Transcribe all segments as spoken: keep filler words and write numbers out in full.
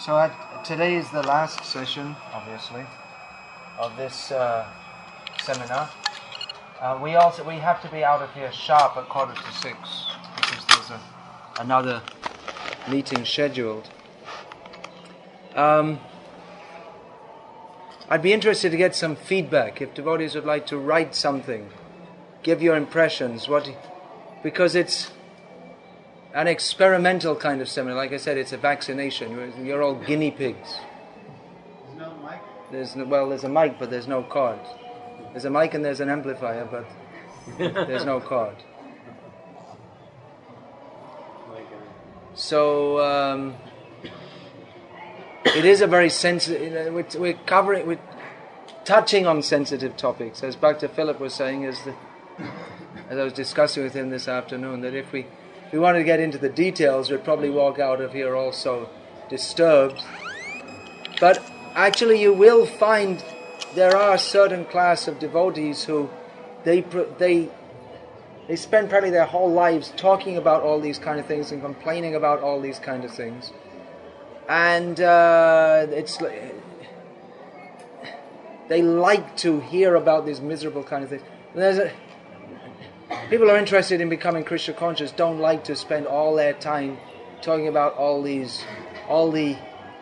So at, today is the last session, obviously, of this uh, seminar. Uh, we also we have to be out of here sharp at quarter to six because there's a, another meeting scheduled. Um, I'd be interested to get some feedback if devotees would like to write something, give your impressions, what, because it's an experimental kind of seminar. Like I said, it's a vaccination. You're, you're all guinea pigs. There's no mic? There's no, well, there's a mic, but there's no cord. There's a mic and there's an amplifier, but there's no cord. So um, it is a very sensitive. We're, we're covering, we're touching on sensitive topics, as Bhakta Philip was saying, as the, as I was discussing with him this afternoon, that if we If we wanted to get into the details, we'd probably walk out of here also disturbed. But actually you will find there are a certain class of devotees who they they they spend probably their whole lives talking about all these kind of things and complaining about all these kind of things. And uh, it's they like to hear about these miserable kind of things. There's a People who are interested in becoming Krishna conscious don't like to spend all their time talking about all these, all the,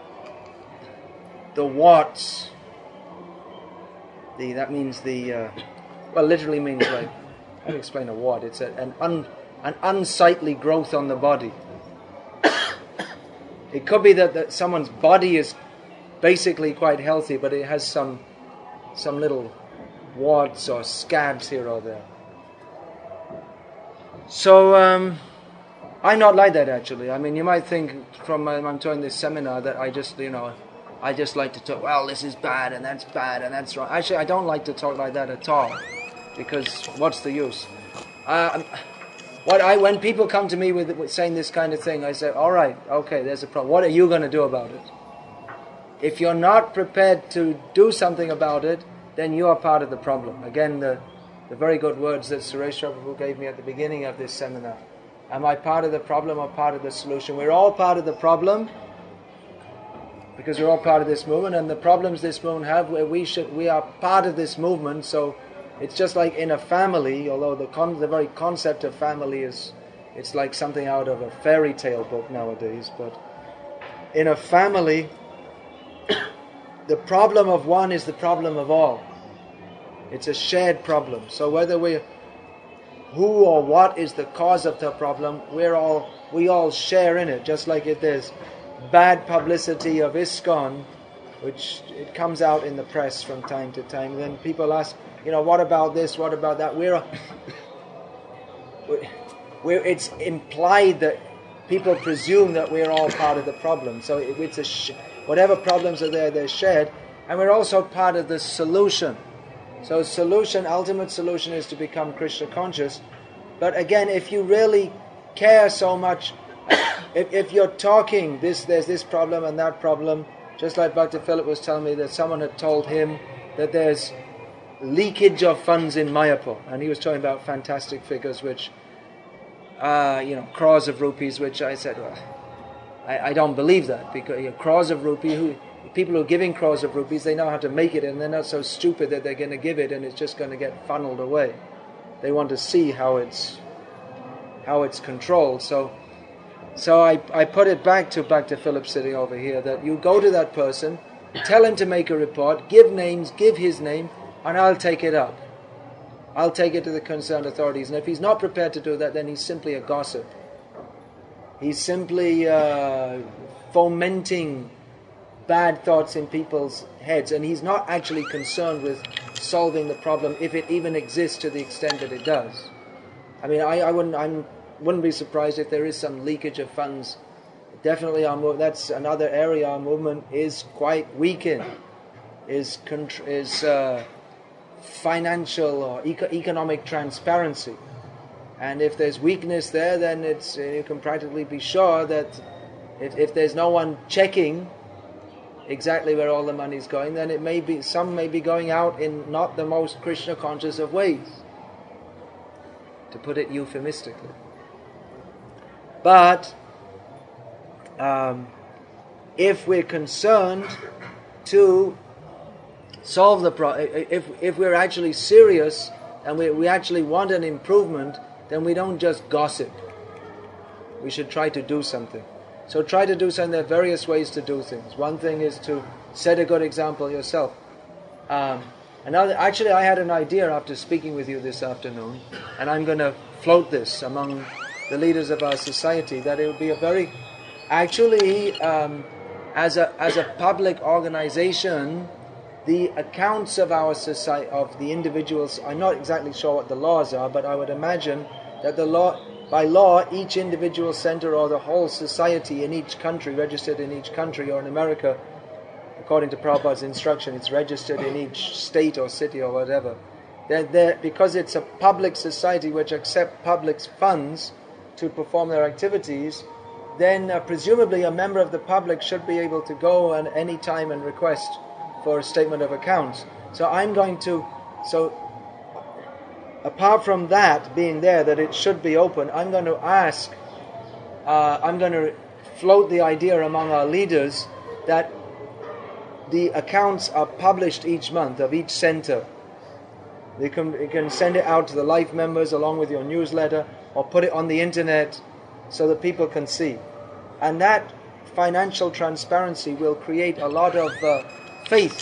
the what's. The that means the, uh, well, literally means like, how do you explain a what? It's a, an un, an unsightly growth on the body. It could be that, that someone's body is basically quite healthy, but it has some, some little warts or scabs here or there. So, um, I'm not like that actually. I mean, you might think from um, I'm doing this seminar that I just, you know, I just like to talk, well, this is bad and that's bad and that's wrong. Actually, I don't like to talk like that at all, because what's the use? Uh, what I when people come to me with, with saying this kind of thing, I say, all right, okay, there's a problem. What are you going to do about it? If you're not prepared to do something about it, then you are part of the problem. Again, the The very good words that Suresh Prabhu gave me at the beginning of this seminar. Am I part of the problem or part of the solution? We're all part of the problem because we're all part of this movement, and the problems this movement have, where we should, we are part of this movement. So it's just like in a family, although the con, the very concept of family is, it's like something out of a fairy tale book nowadays. But in a family, the problem of one is the problem of all. It's a shared problem. So whether we, who or what is the cause of the problem, we're all we all share in it. Just like if there's bad publicity of ISKCON, which it comes out in the press from time to time, then people ask, you know, what about this? What about that? We're, we're it's implied that people presume that we're all part of the problem. So it, it's a sh- whatever problems are there, they're shared, and we're also part of the solution. So solution, ultimate solution is to become Krishna conscious. But again, if you really care so much, if, if you're talking, this there's this problem and that problem, just like Bhakta Philip was telling me that someone had told him that there's leakage of funds in Mayapur, and he was talking about fantastic figures, which, uh, you know, crores of rupees, which I said, well, I, I don't believe that, because you know, crores of rupees, who... People who are giving crores of rupees, they know how to make it, and they're not so stupid that they're going to give it and it's just going to get funneled away. They want to see how it's how it's controlled. So, so I, I put it back to Bhakta Philip sitting over here, that you go to that person, tell him to make a report, give names, give his name, and I'll take it up. I'll take it to the concerned authorities. And if he's not prepared to do that, then he's simply a gossip. He's simply uh, fomenting bad thoughts in people's heads, and he's not actually concerned with solving the problem, if it even exists to the extent that it does. I mean, I, I wouldn't, I wouldn't be surprised if there is some leakage of funds. Definitely, our move, that's another area our movement is quite weak in. Is is uh, financial or eco- economic transparency, and if there's weakness there, then it's you can practically be sure that if, if there's no one checking exactly where all the money is going, then it may be some may be going out in not the most Krishna conscious of ways, to put it euphemistically. But um, if we're concerned to solve the problem, if if we're actually serious and we, we actually want an improvement, then we don't just gossip. We should try to do something. So try to do something. There are various ways to do things. One thing is to set a good example yourself. Um, another, actually, I had an idea after speaking with you this afternoon, and I'm going to float this among the leaders of our society, that it would be a very, actually, um, as a as a public organization, the accounts of our society, of the individuals, I'm not exactly sure what the laws are, but I would imagine that the law, by law, each individual center or the whole society in each country, registered in each country, or in America, according to Prabhupada's instruction, it's registered in each state or city or whatever. They're, they're, because it's a public society which accepts public funds to perform their activities, then uh, presumably a member of the public should be able to go at any time and request for a statement of accounts. So I'm going to, so apart from that being there, that it should be open, I'm going to ask, uh, I'm going to float the idea among our leaders that the accounts are published each month of each center. You can, you can send it out to the life members along with your newsletter, or put it on the internet so that people can see. And that financial transparency will create a lot of uh, faith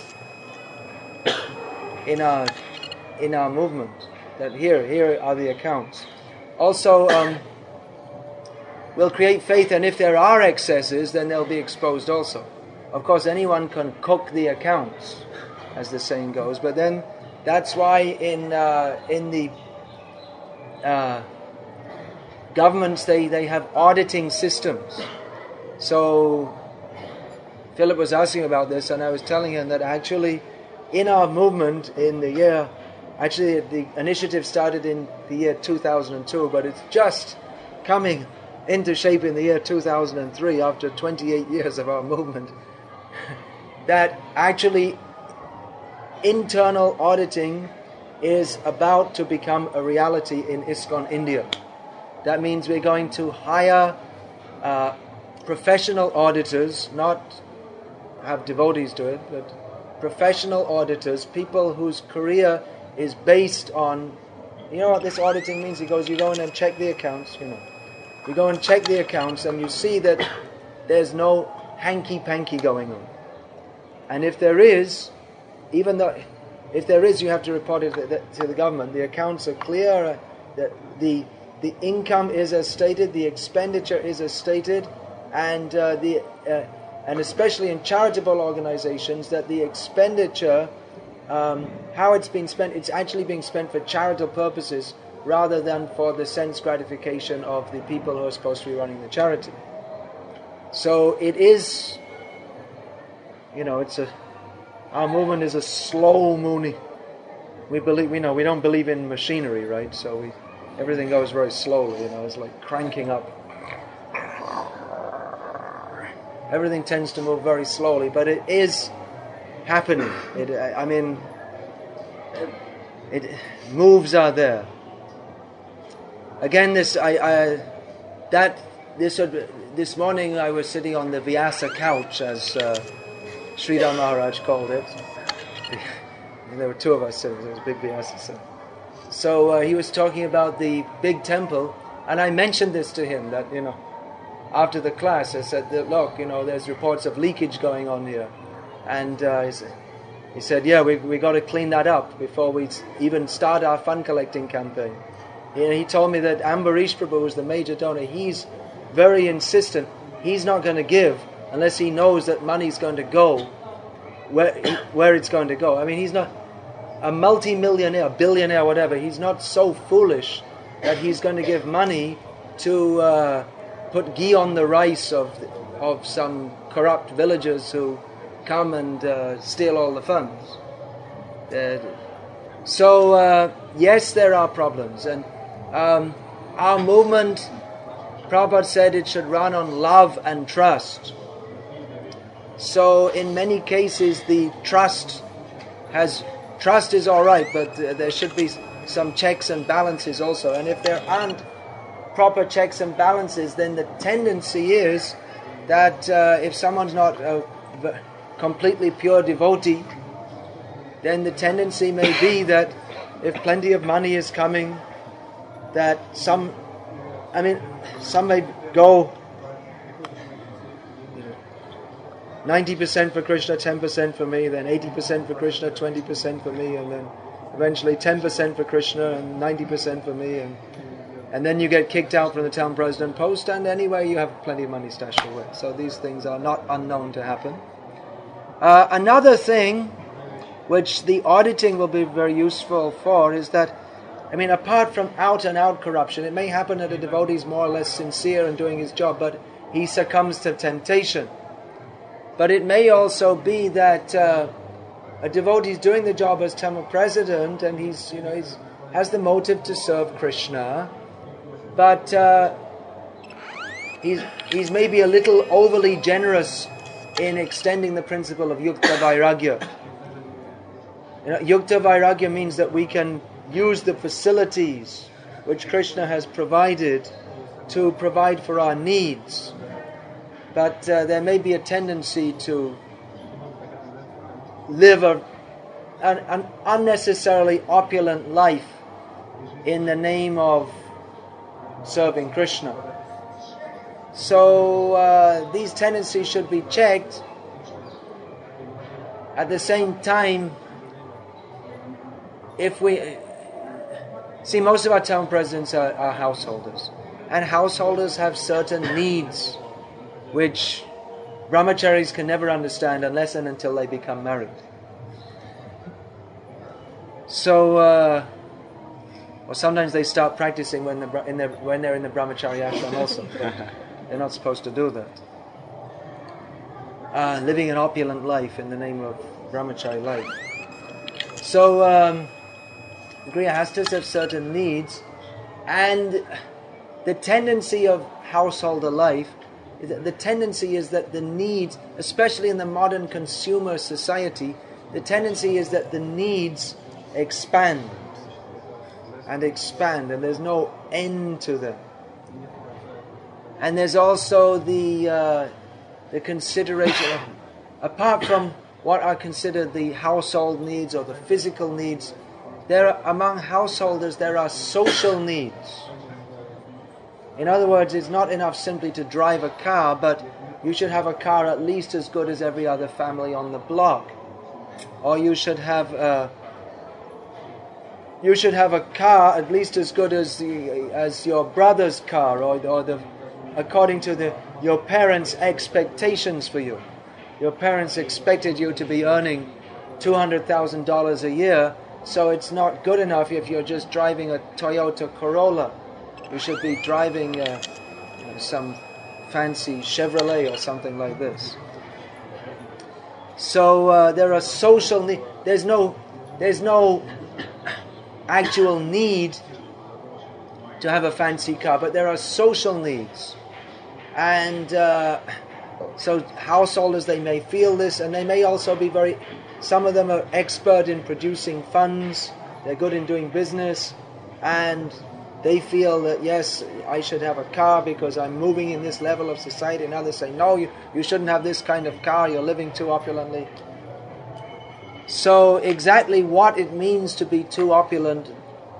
in our in our movement. That here, here are the accounts. Also, um, will create faith, and if there are excesses, then they'll be exposed also. Of course, anyone can cook the accounts, as the saying goes. But then, that's why in uh, in the uh, governments they, they have auditing systems. So Philip was asking about this, and I was telling him that actually, in our movement in the year, actually the initiative started in the year two thousand two, but it's just coming into shape in the year two thousand three after twenty-eight years of our movement. That actually internal auditing is about to become a reality in ISKCON India. That means we're going to hire uh, professional auditors, not have devotees to it, but professional auditors, people whose career is based on, you know what this auditing means? He goes, you go in and check the accounts, you know. You go and check the accounts and you see that there's no hanky-panky going on. And if there is, even though, if there is, you have to report it to the government. The accounts are clear, the, the, the income is as stated, the expenditure is as stated, and uh, the uh, and especially in charitable organizations, that the expenditure, um, how it's been spent, it's actually being spent for charitable purposes rather than for the sense gratification of the people who are supposed to be running the charity. So it is, you know, it's a, our movement is a slow moving. We believe, we know, we don't believe in machinery, right? So we, everything goes very slowly, you know, it's like cranking up. Everything tends to move very slowly, but it is happening. It, I mean, it, it moves are there. Again, this I, I that this this morning I was sitting on the Vyasa couch, as uh, Sridhar Maharaj called it. There were two of us sitting. There was a big Vyasa. So, so uh, he was talking about the big temple, and I mentioned this to him that, you know, after the class, I said that, look, you know, there's reports of leakage going on here, and uh, he said, he said, yeah, we we got to clean that up before we even start our fund collecting campaign. You know, he told me that Ambarish Prabhu was the major donor. He's very insistent. He's not going to give unless he knows that money's going to go where where it's going to go. I mean, he's not a multi-millionaire, billionaire, whatever. He's not so foolish that he's going to give money to uh, put ghee on the rice of of some corrupt villagers who come and uh, steal all the funds. Uh, so uh, yes, there are problems, and um, our movement, Prabhupada said, it should run on love and trust. So in many cases, the trust has trust is all right, but uh, there should be some checks and balances also. And if there aren't proper checks and balances, then the tendency is that uh, if someone's not a v- completely pure devotee, then the tendency may be that if plenty of money is coming, that some, I mean, some may go ninety percent for Krishna, ten percent for me, then eighty percent for Krishna, twenty percent for me, and then eventually ten percent for Krishna and ninety percent for me, and and then you get kicked out from the town president post, and anyway you have plenty of money stashed away. So these things are not unknown to happen. Uh, another thing which the auditing will be very useful for is that, I mean, apart from out and out corruption, it may happen that a devotee is more or less sincere in doing his job, but he succumbs to temptation. But it may also be that uh, a devotee is doing the job as temple president, and he's, you know, he's has the motive to serve Krishna, but uh, he's he's maybe a little overly generous in extending the principle of yukta vairagya. You know, yukta vairagya means that we can use the facilities which Krishna has provided to provide for our needs. But uh, there may be a tendency to live a, an, an unnecessarily opulent life in the name of serving Krishna. So uh, these tendencies should be checked. At the same time, if we see, most of our town presidents are, are householders, and householders have certain needs which brahmacharis can never understand unless and until they become married. So, uh, or sometimes they start practicing when, the, in their, when they're in the brahmachari ashram also. They're not supposed to do that. Uh, living an opulent life in the name of brahmachari life. So, um, grihastas have certain needs, and the tendency of householder life, the tendency is that the needs, especially in the modern consumer society, the tendency is that the needs expand and expand, and there's no end to them. And there's also the uh, the consideration of, apart from what are considered the household needs or the physical needs, there are, among householders there are social needs. In other words, it's not enough simply to drive a car, but you should have a car at least as good as every other family on the block. Or you should have a, you should have a car at least as good as the, as your brother's car, or, or the according to the your parents' expectations for you. Your parents expected you to be earning two hundred thousand dollars a year, so it's not good enough if you're just driving a Toyota Corolla. You should be driving uh, some fancy Chevrolet or something like this. So uh, there are social needs. There's no, there's no actual need to have a fancy car, but there are social needs, and uh, so householders, they may feel this, and they may also be very. Some of them are expert in producing funds. They're good in doing business, and they feel that, yes, I should have a car because I'm moving in this level of society, and others say, no, you, you shouldn't have this kind of car, you're living too opulently. So exactly what it means to be too opulent,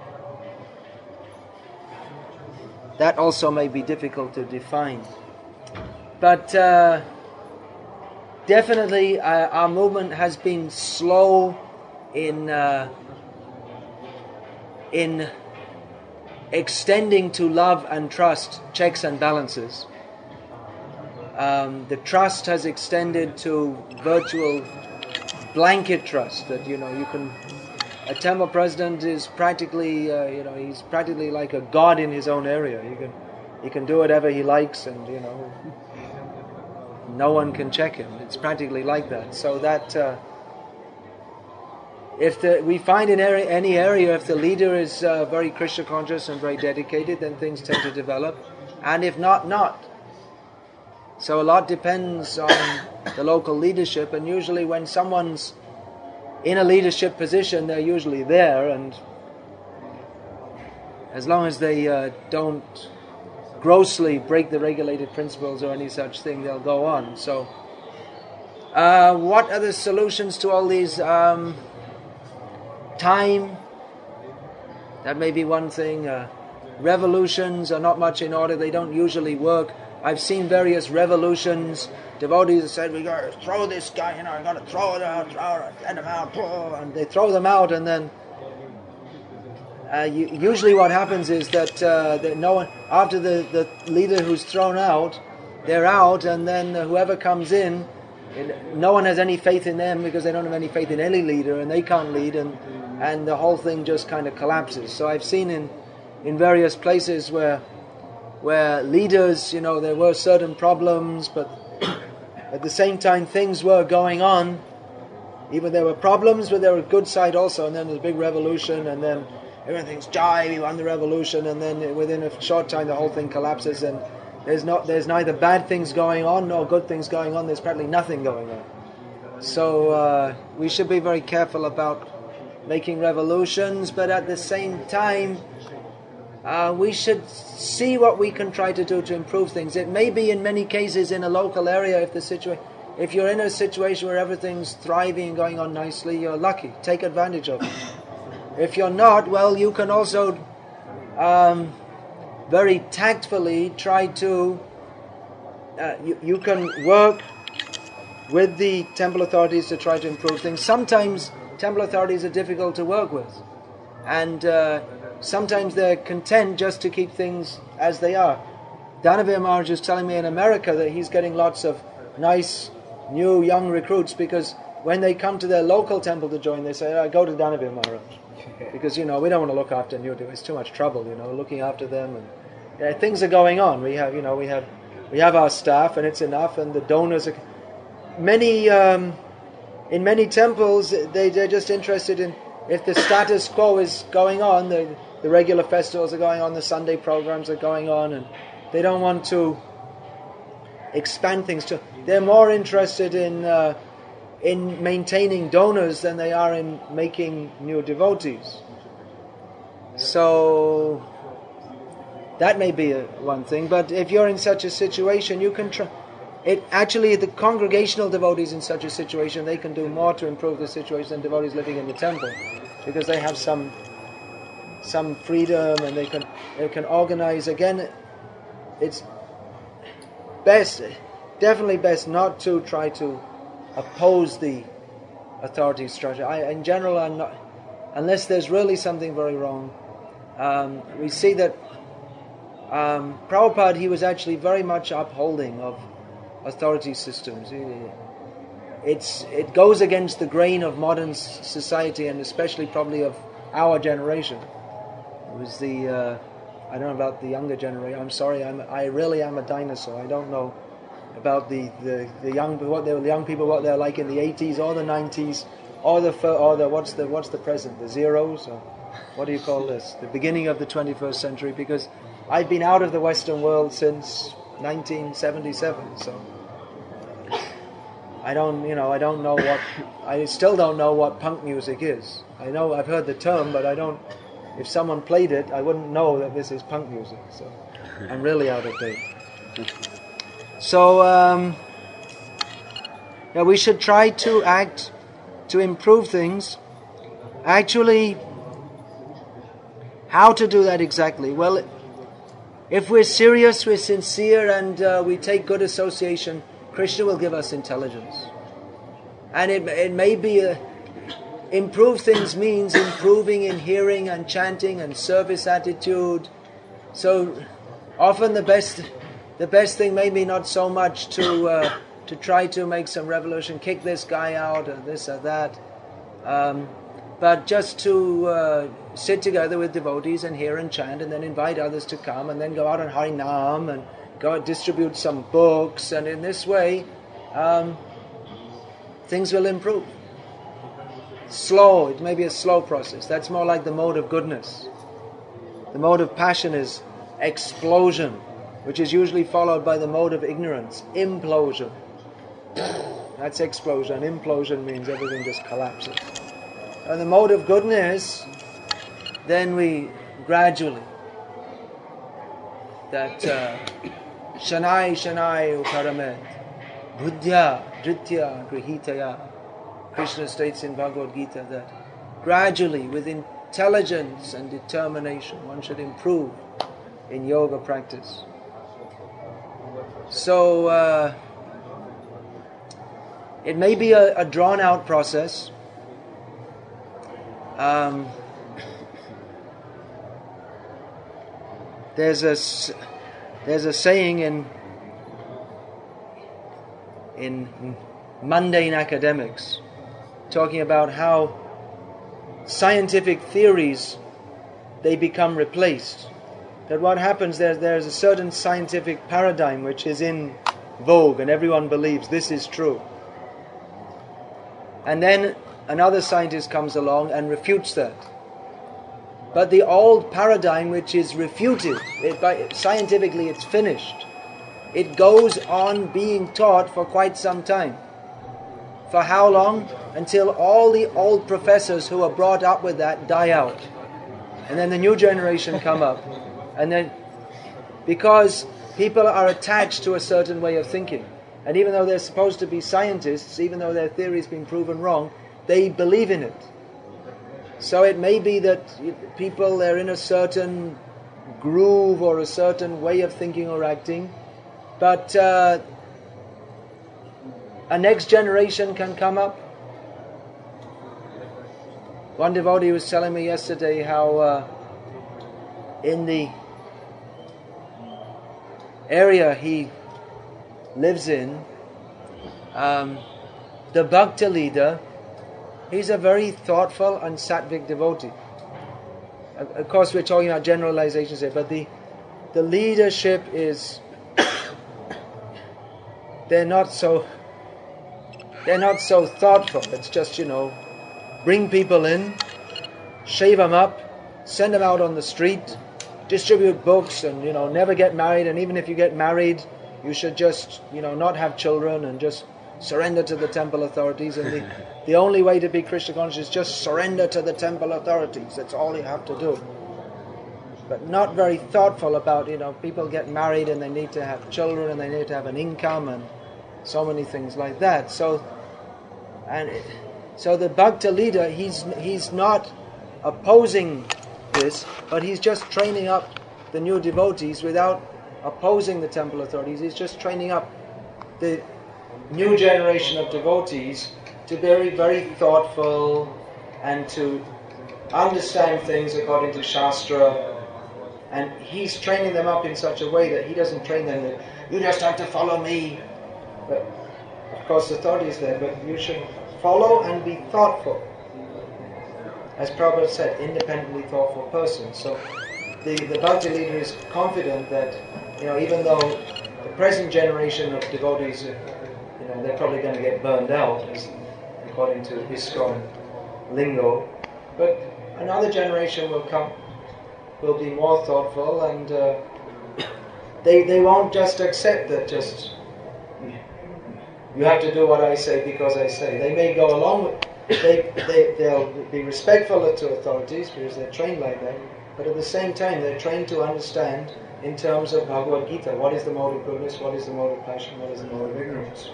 that also may be difficult to define. But uh, definitely uh, our movement has been slow in uh, in extending to love and trust checks and balances. Um, the trust has extended to virtual blanket trust, that, you know, you can, a temple president is practically, uh, you know, he's practically like a god in his own area. You can, he can do whatever he likes, and, you know, no one can check him. It's practically like that. So that uh, if the, we find in area, any area, if the leader is uh, very Krishna conscious and very dedicated, then things tend to develop. And if not, not. So a lot depends on the local leadership, and usually when someone's in a leadership position, they're usually there, and as long as they uh, don't grossly break the regulated principles or any such thing, they'll go on. So, uh, what are the solutions to all these? Um, time, that may be one thing. Uh, revolutions are not much in order, they don't usually work. I've seen various revolutions. Devotees have said, we got to throw this guy, you know, I got to throw it out, throw it, get him out, and they throw them out, and then uh, you, usually what happens is that, uh, that no one, after the, the leader who's thrown out, they're out, and then uh, whoever comes in, it, no one has any faith in them because they don't have any faith in any leader, and they can't lead, and and the whole thing just kind of collapses. So I've seen in in various places where where leaders, you know, there were certain problems, but at the same time things were going on. Even there were problems, but there were a good side also, and then there's a big revolution, and then everything's jai, we won the revolution, and then within a short time the whole thing collapses, and there's not there's neither bad things going on nor good things going on, there's practically nothing going on. So uh, we should be very careful about making revolutions, but at the same time Uh, we should see what we can try to do to improve things. It may be in many cases in a local area, if the situa- if you're in a situation where everything's thriving and going on nicely, you're lucky. Take advantage of it. If you're not, well, you can also um, very tactfully try to, uh, you, you can work with the temple authorities to try to improve things. Sometimes temple authorities are difficult to work with, and uh, sometimes they're content just to keep things as they are. Dhanavir Maharaj is telling me in America that he's getting lots of nice, new, young recruits, because when they come to their local temple to join, they say, I go to Dhanavir Maharaj. Because, you know, we don't want to look after new, it's too much trouble, you know, looking after them. And yeah, things are going on. We have, you know, we have we have our staff, and it's enough, and the donors are... Many, um, in many temples, they, they're just interested in, if the status quo is going on, the, the regular festivals are going on, the Sunday programs are going on, and they don't want to expand things. To, they're more interested in uh, in maintaining donors than they are in making new devotees. So that may be a, one thing. But if you're in such a situation, you can try. It actually, the congregational devotees in such a situation, they can do more to improve the situation than devotees living in the temple, because they have some some freedom, and they can they can organize. Again, it's best, definitely best not to try to oppose the authority structure. I, in general, I'm not, unless there's really something very wrong. Um, we see that um, Prabhupada, he was actually very much upholding of authority systems. It's it goes against the grain of modern society, and especially probably of our generation. It was the uh, I don't know about the younger generation. I'm sorry, I'm I really am a dinosaur. I don't know about the, the, the young what they the young people what they're like in the eighties or the nineties or the or the what's the what's the present, the zeros, or what do you call this? The beginning of the twenty-first century, because I've been out of the Western world since nineteen seventy-seven, so I don't, you know, I don't know what, I still don't know what punk music is. I know I've heard the term, but I don't, if someone played it, I wouldn't know that this is punk music, so I'm really out of date. So, um, yeah, we should try to act to improve things. Actually, how to do that exactly? Well, if we're serious, we're sincere, and uh, we take good association, Krishna will give us intelligence. And it, it may be, a, improve things means improving in hearing and chanting and service attitude. So often the best the best thing may be not so much to uh, to try to make some revolution, kick this guy out or this or that, um, but just to uh, sit together with devotees and hear and chant, and then invite others to come, and then go out on Harinam and go and distribute some books, and in this way um, things will improve. Slow, it may be a slow process. That's more like the mode of goodness. The mode of passion is explosion, which is usually followed by the mode of ignorance, implosion. That's explosion. Implosion means everything just collapses. And the mode of goodness, then we gradually that uh, Shanai Shanai Uparamet Buddhya Dritya Grihitaya. Krishna states in Bhagavad Gita that gradually, with intelligence and determination, one should improve in yoga practice. So uh, it may be a, a drawn-out process. Um, there's a there's a saying in in mundane academics talking about how scientific theories, they become replaced. That what happens, there, there's a certain scientific paradigm which is in vogue and everyone believes this is true. And then another scientist comes along and refutes that. But the old paradigm which is refuted, it, by, scientifically it's finished. It goes on being taught for quite some time. For how long? Until all the old professors who are brought up with that die out. And then the new generation come up. And then, because people are attached to a certain way of thinking, and even though they're supposed to be scientists, even though their theory has been proven wrong, they believe in it. So it may be that people, they're in a certain groove or a certain way of thinking or acting, but uh, a next generation can come up. One devotee was telling me yesterday how uh, in the area he lives in, um, the Bhakta leader, he's a very thoughtful and sattvic devotee. Of course, we're talking about generalizations here, but the the leadership is they're not so they're not so thoughtful. It's just, you know, bring people in, shave them up, send them out on the street, distribute books, and, you know, never get married. And even if you get married, you should just, you know, not have children and just surrender to the temple authorities. And the, the only way to be Krishna conscious is just surrender to the temple authorities. That's all you have to do. But not very thoughtful about, you know, people get married and they need to have children and they need to have an income and so many things like that. So, and it, so the Bhakta leader, he's he's not opposing this, but he's just training up the new devotees without opposing the temple authorities. He's just training up the new generation of devotees to be very, very thoughtful and to understand things according to Shastra. And he's training them up in such a way that he doesn't train them that you just have to follow me. But of course, authority is there, but you should follow and be thoughtful. As Prabhupada said, independently thoughtful person. So the, the Bhakti leader is confident that, you know, even though the present generation of devotees, you know, they're probably going to get burned out, according to ISKCON lingo, but another generation will come, will be more thoughtful, and uh, they they won't just accept that just you have to do what I say because I say. They may go along with They, they, they'll be respectful to authorities because they're trained like that, but at the same time they're trained to understand in terms of Bhagavad Gita, what is the mode of goodness, what is the mode of passion, what is the mode of ignorance.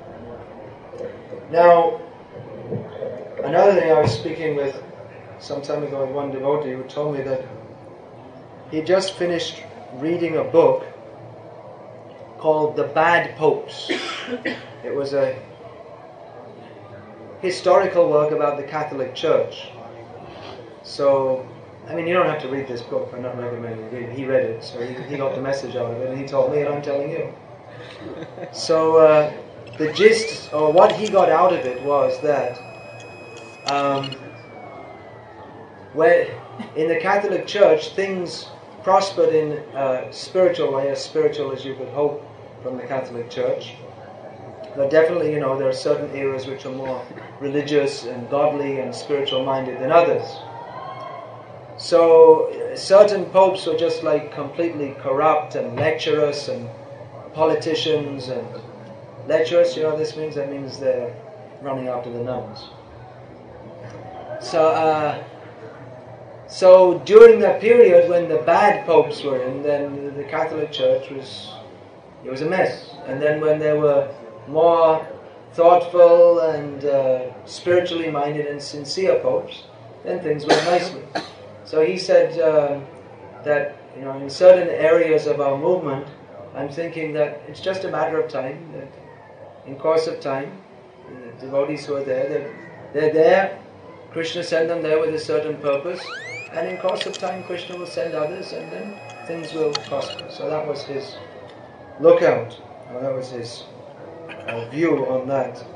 Now, another thing, I was speaking with some time ago with one devotee who told me that he just finished reading a book called The Bad Popes. It was a historical work about the Catholic Church. So, I mean, you don't have to read this book. I'm not recommending you read it. He read it, so he, he got the message out of it, and he told me, and I'm telling you. So, uh, the gist, or what he got out of it was that um, where in the Catholic Church, things prospered in a spiritual way, as spiritual as you could hope from the Catholic Church. But definitely, you know, there are certain areas which are more religious and godly and spiritual minded than others. So certain popes were just like completely corrupt and lecherous, and politicians and lecherous, you know what this means? That means they're running after the nuns. So, uh, So during that period when the bad popes were in, then the Catholic Church was, it was a mess. And then when there were more thoughtful and uh, spiritually minded and sincere popes, then things went nicely. So he said uh, that, you know, in certain areas of our movement, I'm thinking that it's just a matter of time, that in course of time, the devotees who are there, they're, they're there, Krishna sent them there with a certain purpose, and in course of time Krishna will send others, and then things will prosper. So that was his lookout, or that was his uh, view on that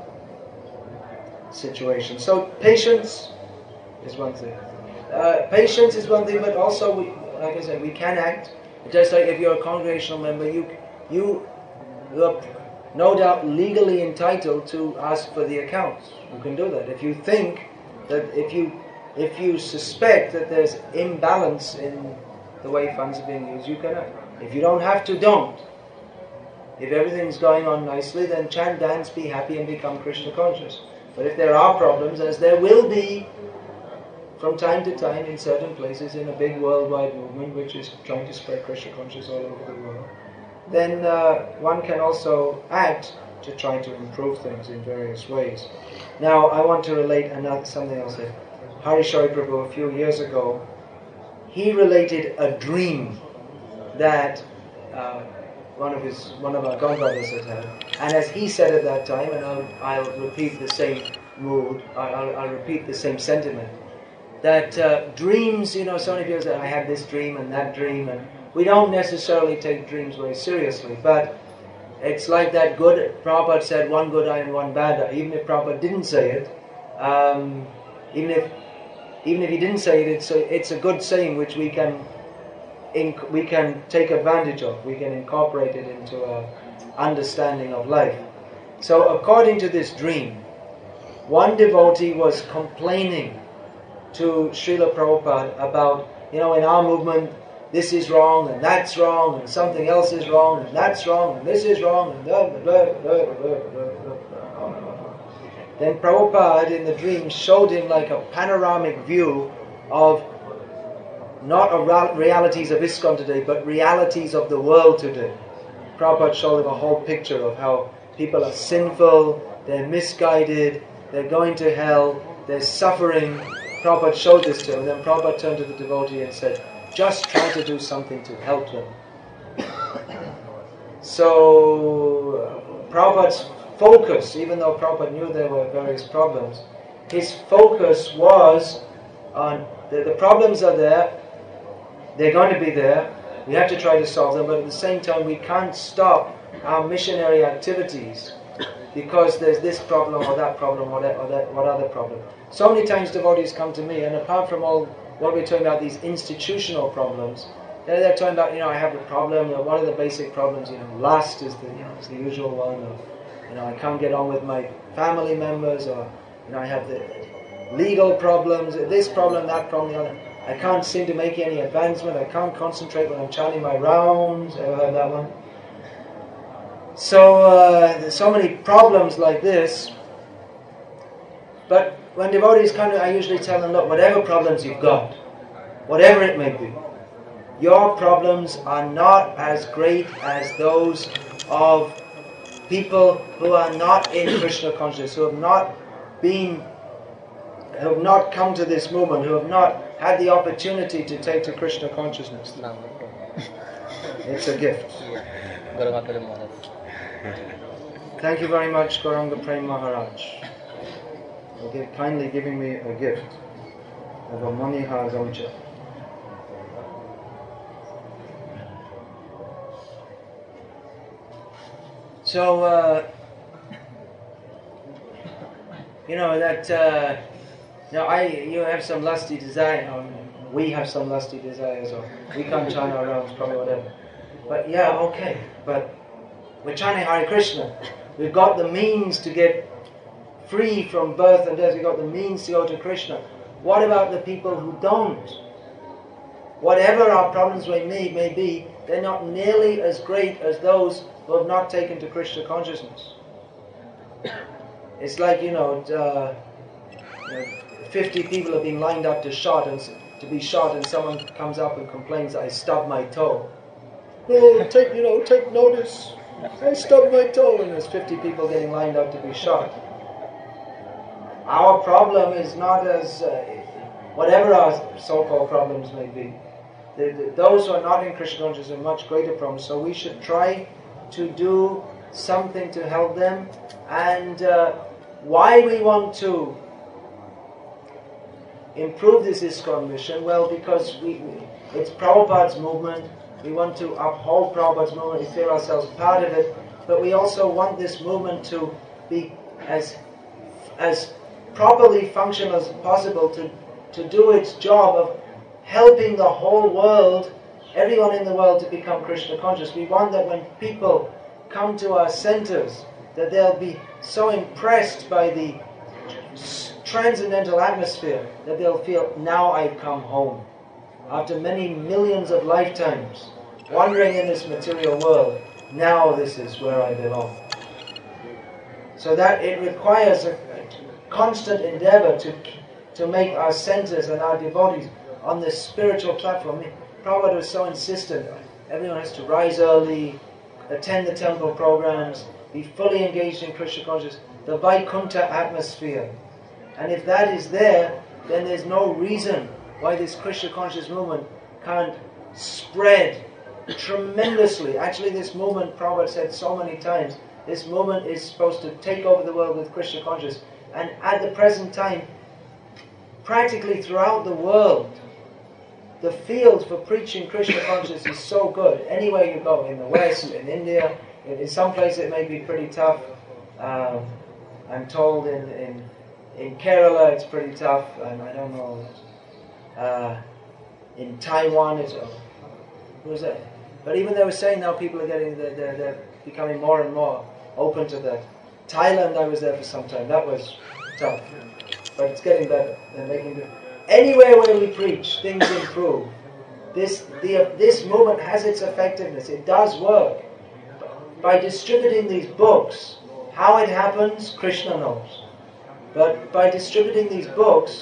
situation. So patience is one thing. Uh, patience is one thing, but also, we, like I said, we can act. Just like if you're a congregational member, you you you are no doubt legally entitled to ask for the accounts. You can do that. If you think that if you if you suspect that there's imbalance in the way funds are being used, you can act. If you don't have to, don't. If everything's going on nicely, then chant, dance, be happy, and become Krishna conscious. But if there are problems, as there will be from time to time in certain places in a big worldwide movement which is trying to spread Krishna consciousness all over the world, then uh, one can also act to try to improve things in various ways. Now, I want to relate another, something else here. Harishari Prabhu, a few years ago, he related a dream that uh, one of his, one of our godbrothers had had. And as he said at that time, and I'll, I'll repeat the same mood, I'll, I'll repeat the same sentiment, that uh, dreams, you know, so many people say, I had this dream and that dream, and we don't necessarily take dreams very seriously, but it's like that good, Prabhupada said, one good eye and one bad eye. Even if Prabhupada didn't say it, um, even if even if he didn't say it, it's a, it's a good saying which we can inc- we can take advantage of. We can incorporate it into our understanding of life. So according to this dream, one devotee was complaining to Srila Prabhupada about, you know, in our movement, this is wrong, and that's wrong, and something else is wrong, and that's wrong, and this is wrong, and blah, blah, blah, blah, blah, blah, blah, blah. Then Prabhupada in the dream showed him like a panoramic view of not of realities of ISKCON today, but realities of the world today. Prabhupada showed him a whole picture of how people are sinful, they're misguided, they're going to hell, they're suffering. Prabhupada showed this to him, and then Prabhupada turned to the devotee and said, just try to do something to help them. So, uh, Prabhupada's focus, even though Prabhupada knew there were various problems, his focus was on, the, the problems are there, they're going to be there, we have to try to solve them, but at the same time we can't stop our missionary activities because there's this problem or that problem or that or that what other problem. So many times devotees come to me, and apart from all what we're talking about, these institutional problems, they're, they're talking about, you know, I have a problem, you know, what are the basic problems? You know, lust is the, you know, is the usual one, or, you know, I can't get on with my family members, or, you know, I have the legal problems, this problem, that problem, the other. I can't seem to make any advancement, I can't concentrate when I'm chanting my rounds. Ever heard that one? So, uh, there's so many problems like this. But when devotees come, I usually tell them, look, whatever problems you've got, whatever it may be, your problems are not as great as those of people who are not in Krishna consciousness, who have not been, who have not come to this movement, who have not had the opportunity to take to Krishna consciousness. It's a gift. Thank you very much, Gauranga Prem Maharaj, for give, kindly giving me a gift of a Maniha Gamcha. So, uh, you know that, uh, you know, I, you have some lusty desire, or we have some lusty desires, or we can't chant our rounds, probably whatever. But yeah, okay, but we're chanting Hare Krishna. We've got the means to get free from birth and death. We've got the means to go to Krishna. What about the people who don't? Whatever our problems may, may be, they're not nearly as great as those who have not taken to Krishna consciousness. It's like, you know, uh, you know fifty people have been lined up to shot, and to be shot, and someone comes up and complains, I stubbed my toe. Oh, take, you know, take notice. I stubbed my toe, and there's fifty people getting lined up to be shot. Our problem is not as, uh, whatever our so-called problems may be, the, the, those who are not in Krishna consciousness are much greater problems. So we should try to do something to help them. And uh, why we want to improve this ISKCON mission? Well, because we, we, it's Prabhupada's movement. We want to uphold Prabhupada's movement. We feel ourselves part of it. But we also want this movement to be as as properly functional as possible, to, to do its job of helping the whole world, everyone in the world, to become Krishna conscious. We want that when people come to our centers, that they'll be so impressed by the transcendental atmosphere that they'll feel, now I've come home. After many millions of lifetimes wandering in this material world, now this is where I belong. So that it requires a, a constant endeavor to, to make our centers and our devotees on this spiritual platform. I mean, Prabhupada was so insistent, everyone has to rise early, attend the temple programs, be fully engaged in Krishna consciousness, the Vaikuntha atmosphere. And if that is there, then there's no reason why this Krishna conscious movement can't spread tremendously. Actually, this movement, Prabhupada said so many times, this movement is supposed to take over the world with Krishna consciousness. And at the present time, practically throughout the world, the field for preaching Krishna consciousness is so good. Anywhere you go, in the West, in India, in, in some places it may be pretty tough. Um, I'm told in, in in Kerala it's pretty tough, and I don't know. Uh, in Taiwan, it's uh, who was that? But even they were saying now people are getting, they're, they're, they're becoming more and more open to that. Thailand, I was there for some time. That was tough, but it's getting better. They're making good. Anywhere where we preach, things improve. This the this movement has its effectiveness. It does work. By distributing these books, how it happens, Krishna knows. But by distributing these books,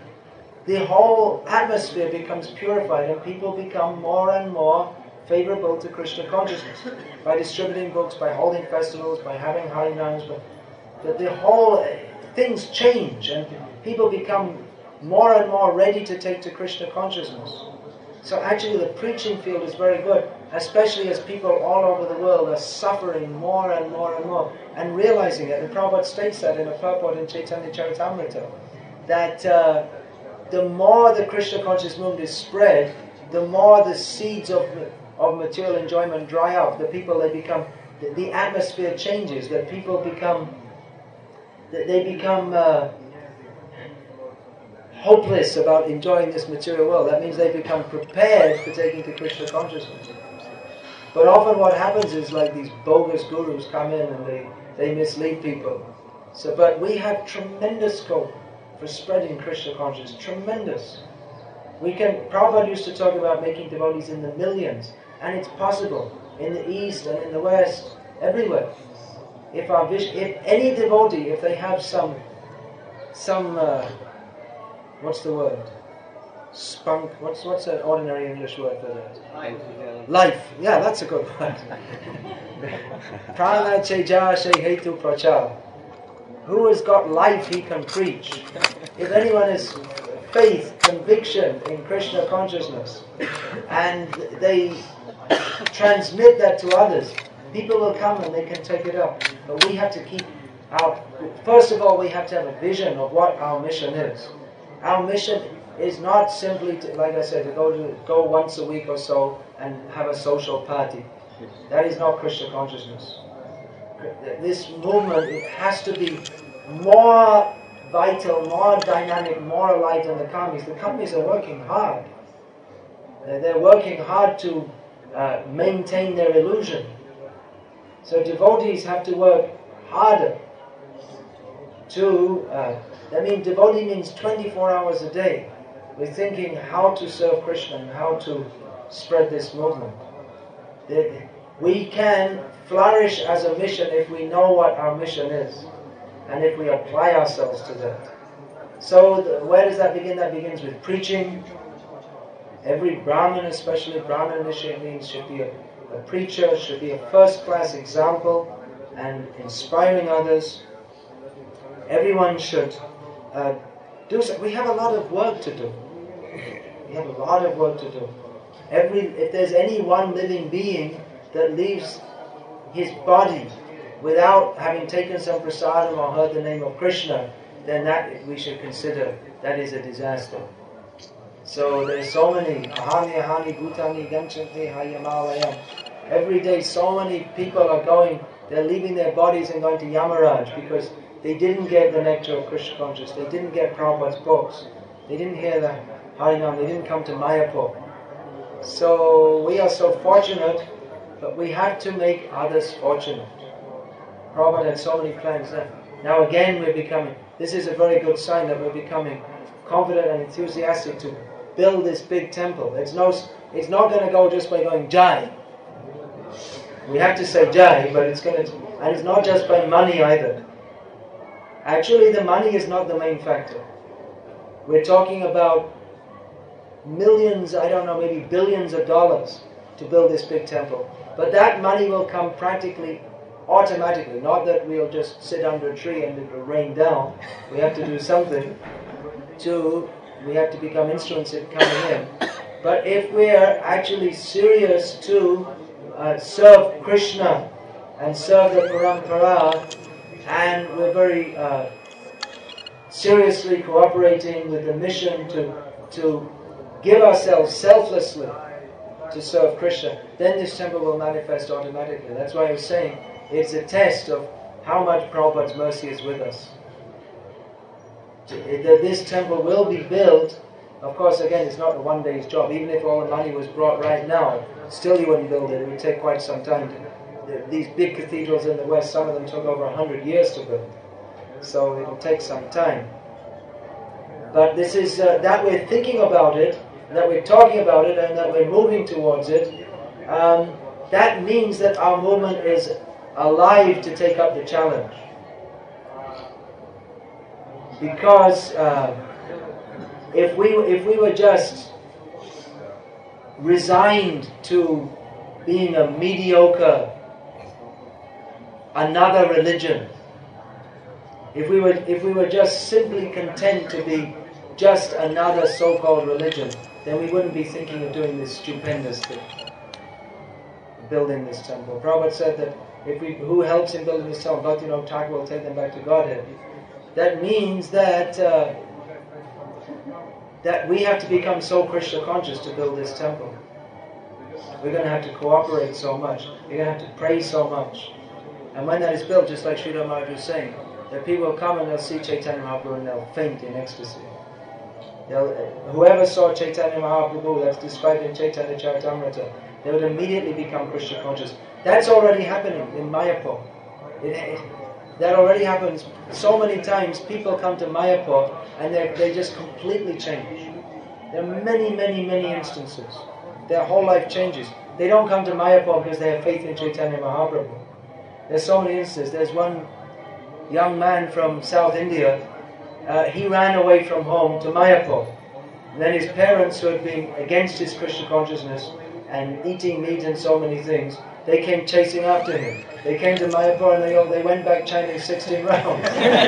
the whole atmosphere becomes purified and people become more and more favorable to Krishna consciousness. By distributing books, by holding festivals, by having Harinams, but, but the whole, things change and people become more and more ready to take to Krishna consciousness. So actually the preaching field is very good, especially as people all over the world are suffering more and more and more and realizing it. And Prabhupada states that in a purport in Chaitanya Charitamrita, that uh, the more the Krishna conscious movement is spread, the more the seeds of, of material enjoyment dry up. The people, they become, the, the atmosphere changes, that people become, that they become uh, hopeless about enjoying this material world. That means they become prepared for taking to Krishna consciousness. But often what happens is like these bogus gurus come in and they, they mislead people. So, but we have tremendous scope for spreading Krishna consciousness. Tremendous. We can, Prabhupada used to talk about making devotees in the millions, and it's possible in the East and in the West, everywhere. If our vision, if any devotee, if they have some, some, uh, what's the word? Spunk. What's what's an ordinary English word for that? Life. Life. Yeah, that's a good word. Prana cheja she hetu prachar. Who has got life he can preach. If anyone has faith, conviction in Krishna consciousness, and they transmit that to others, people will come and they can take it up. But we have to keep our, first of all, we have to have a vision of what our mission is. Our mission is not simply, to, like I said, to go to go once a week or so and have a social party. That is not Krishna consciousness. This movement, it has to be more vital, more dynamic, more alive than the companies. The companies are working hard. They're working hard to uh, maintain their illusion. So devotees have to work harder to, uh, I mean, devotee means twenty-four hours a day. We're thinking how to serve Krishna and how to spread this movement. We can flourish as a mission if we know what our mission is and if we apply ourselves to that. So the, where does that begin? That begins with preaching, Every Brahmin, especially Brahmin initiate means, should be a, a preacher, should be a first-class example and inspiring others. Everyone should uh, do so. We have a lot of work to do. We have a lot of work to do. Every, if there's any one living being that leaves his body without having taken some prasadam or heard the name of Krishna, then that we should consider that is a disaster. So there's so many ahani ahani bhutani ganchanti hayamalayam. Every day so many people are going, they're leaving their bodies and going to Yamaraj because they didn't get the nectar of Krishna consciousness, they didn't get Prabhupada's books, they didn't hear the Harinam, they didn't come to Mayapur. So we are so fortunate, but we have to make others fortunate. Prabhupada had so many plans there. Now again we're becoming, this is a very good sign that we're becoming confident and enthusiastic to build this big temple. It's no, it's not going to go just by going Jai. We have to say Jai, but it's going to, and it's not just by money either. Actually the money is not the main factor. We're talking about millions, I don't know, maybe billions of dollars to build this big temple. But that money will come practically automatically, not that we'll just sit under a tree and it will rain down. We have to do something to, we have to become instruments in coming in. But if we are actually serious to uh, serve Krishna and serve the Parampara, and we're very uh, seriously cooperating with the mission to, to give ourselves selflessly to serve Krishna, then this temple will manifest automatically. That's why I was saying it's a test of how much Prabhupada's mercy is with us. That this temple will be built. Of course, again, it's not a one day's job. Even if all the money was brought right now, still you wouldn't build it. It would take quite some time. To, these big cathedrals in the West, some of them took over a hundred years to build. So it'll take some time. But this is, uh, that we're thinking about it, that we're talking about it, and that we're moving towards it, um, that means that our movement is alive to take up the challenge. Because uh, if we if we were just resigned to being a mediocre, another religion, if we were if we were just simply content to be just another so-called religion, then we wouldn't be thinking of doing this stupendous thing, building this temple. Prabhupada said that if we, who helps in building this temple, Bhaktivinoda Thakur will take them back to Godhead. That means that uh, that we have to become so Krishna conscious to build this temple. We're going to have to cooperate so much. We're going to have to pray so much. And when that is built, just like Sridhar Maharaj was saying, that people will come and they'll see Chaitanya Mahaprabhu and they'll faint in ecstasy. They'll, whoever saw Chaitanya Mahaprabhu, that's described in Chaitanya Charitamrita, they would immediately become Krishna conscious. That's already happening in Mayapur. It, it, that already happens so many times. People come to Mayapur and they just completely change. There are many, many, many instances. Their whole life changes. They don't come to Mayapur because they have faith in Chaitanya Mahaprabhu. There's so many instances. There's one young man from South India. Uh, he ran away from home to Mayapur. And then his parents, who had been against his Krishna consciousness and eating meat and so many things, they came chasing after him. They came to Mayapur and they, all, they went back chanting sixteen rounds.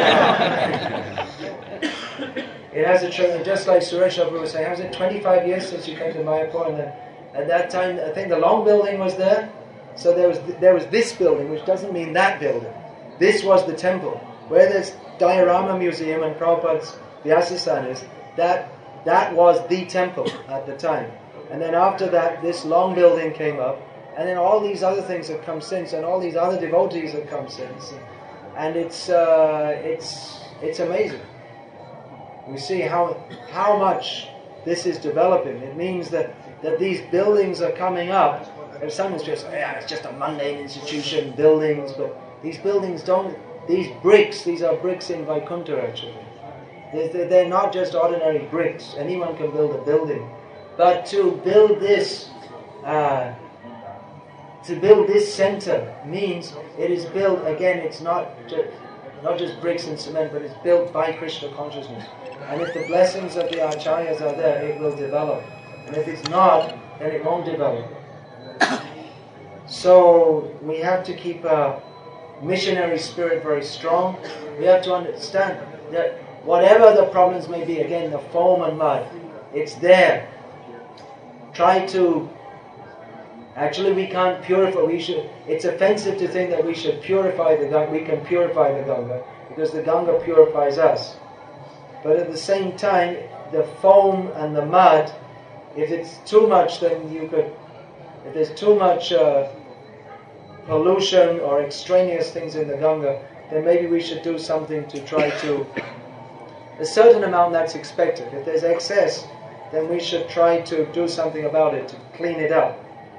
It has a trend, just like Suresh Prabhu was saying, has it twenty-five years since you came to Mayapur? And then at that time, I think the long building was there. So there was there was this building, which doesn't mean that building. This was the temple. Where this Diorama Museum and Prabhupada's Vyasasana is, that, that was the temple at the time. And then after that, this long building came up. And then all these other things have come since, and all these other devotees have come since. And it's uh, it's it's amazing. We see how how much this is developing. It means that, that these buildings are coming up. If someone's just, yeah, it's just a mundane institution, buildings, but these buildings don't, these bricks, these are bricks in Vaikuntha actually. They're, they're not just ordinary bricks. Anyone can build a building. But to build this, uh, to build this center means it is built, again, it's not just, not just bricks and cement, but it's built by Krishna consciousness. And if the blessings of the Acharyas are there, it will develop. And if it's not, then it won't develop. So we have to keep a missionary spirit very strong. We have to understand that whatever the problems may be, again, the foam and mud, it's there. Try to, actually we can't purify, we should, it's offensive to think that we should purify the Ganga, we can purify the Ganga, because the Ganga purifies us. But at the same time, the foam and the mud, if it's too much, then you could, if there's too much uh, pollution or extraneous things in the Ganga, then maybe we should do something to try to, a certain amount that's expected. If there's excess, then we should try to do something about it, to clean it up.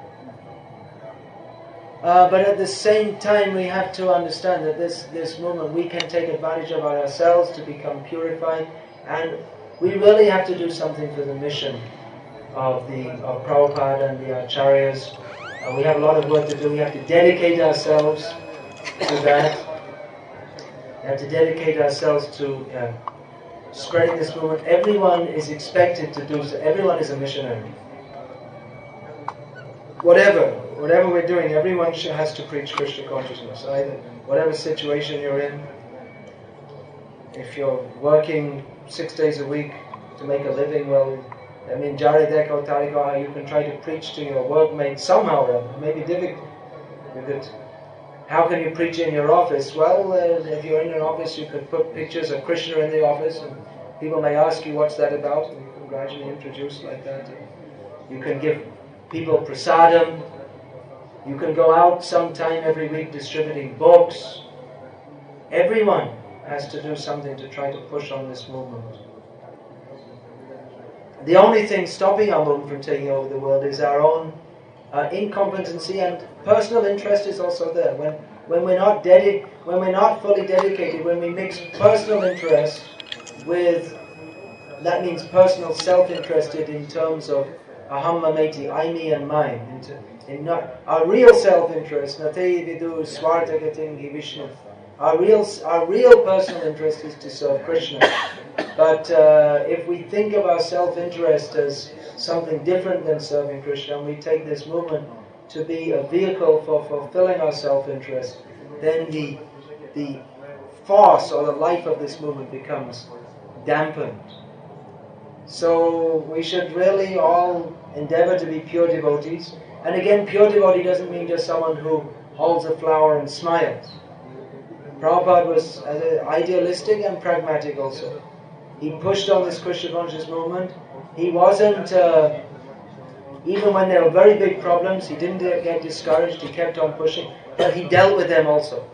Uh, but at the same time, we have to understand that this, this movement, we can take advantage of ourselves to become purified, and we really have to do something for the mission of the of Prabhupada and the Acharyas. Uh, we have a lot of work to do. We have to dedicate ourselves to that. We have to dedicate ourselves to uh, spreading this movement. Everyone is expected to do so. Everyone is a missionary. Whatever, whatever we're doing, everyone has to preach Krishna consciousness. Either whatever situation you're in, if you're working six days a week to make a living, well, I mean, Jare Deko Tariko, you can try to preach to your workmates somehow. It may be difficult. You could, how can you preach in your office? Well, uh, if you're in an office, you could put pictures of Krishna in the office, and people may ask you, what's that about? And you can gradually introduce like that. You can give people prasadam. You can go out sometime every week distributing books. Everyone has to do something to try to push on this movement. The only thing stopping our movement from taking over the world is our own uh, incompetency, and personal interest is also there. When when we're not dedi- when we're not fully dedicated, when we mix personal interest with, that means personal self-interested in terms of aham mameti, I, me and mine, into, in not our real self-interest, natei vidu swartagating Vishnu. Our real, our real personal interest is to serve Krishna. But uh, if we think of our self-interest as something different than serving Krishna, and we take this movement to be a vehicle for fulfilling our self-interest, then the, the force or the life of this movement becomes dampened. So we should really all endeavor to be pure devotees. And again, pure devotee doesn't mean just someone who holds a flower and smiles. Prabhupada was uh, idealistic and pragmatic also. He pushed on this Krishna conscious movement. He wasn't, uh, even when there were very big problems, he didn't get discouraged, he kept on pushing, but he dealt with them also.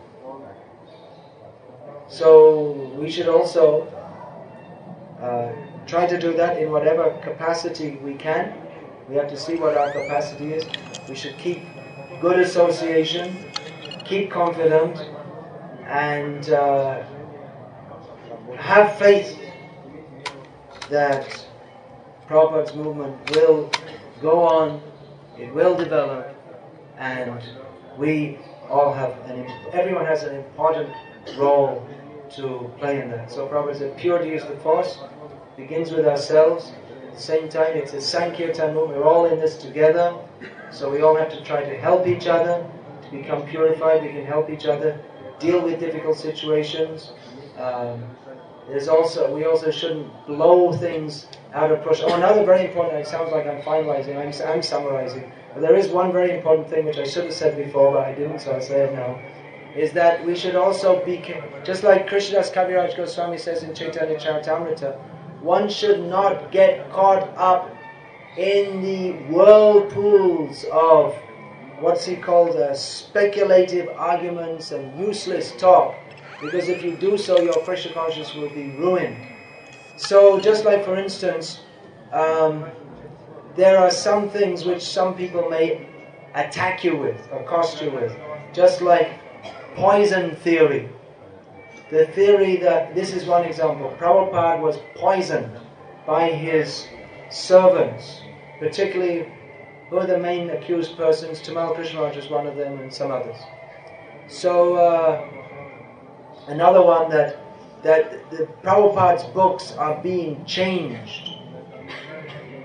So we should also uh, try to do that in whatever capacity we can. We have to see what our capacity is. We should keep good association, keep confident, and uh, have faith that Prabhupada's movement will go on, it will develop, and we all have, an, everyone has an important role to play in that. So Prabhupada said, purity is the force, begins with ourselves. At the same time, it's a Sankirtan movement, we're all in this together, so we all have to try to help each other to become purified. We can help each other deal with difficult situations. Um, there's also we also shouldn't blow things out of proportion. Oh, another very important, it sounds like I'm finalizing, I'm, I'm summarizing, but there is one very important thing which I should have said before, but I didn't, so I'll say it now, is that we should also be, just like Krishnadas Kaviraj Goswami says in Chaitanya Charitamrita, one should not get caught up in the whirlpools of what's he called, uh, speculative arguments and useless talk, because if you do so, your Krishna consciousness will be ruined. So just like, for instance, um, there are some things which some people may attack you with, accost you with, just like poison theory. The theory that, this is one example, Prabhupada was poisoned by his servants, particularly, who are the main accused persons? Tamal Krishnaraj is one of them, and some others. So, uh, another one that that the Prabhupada's books are being changed.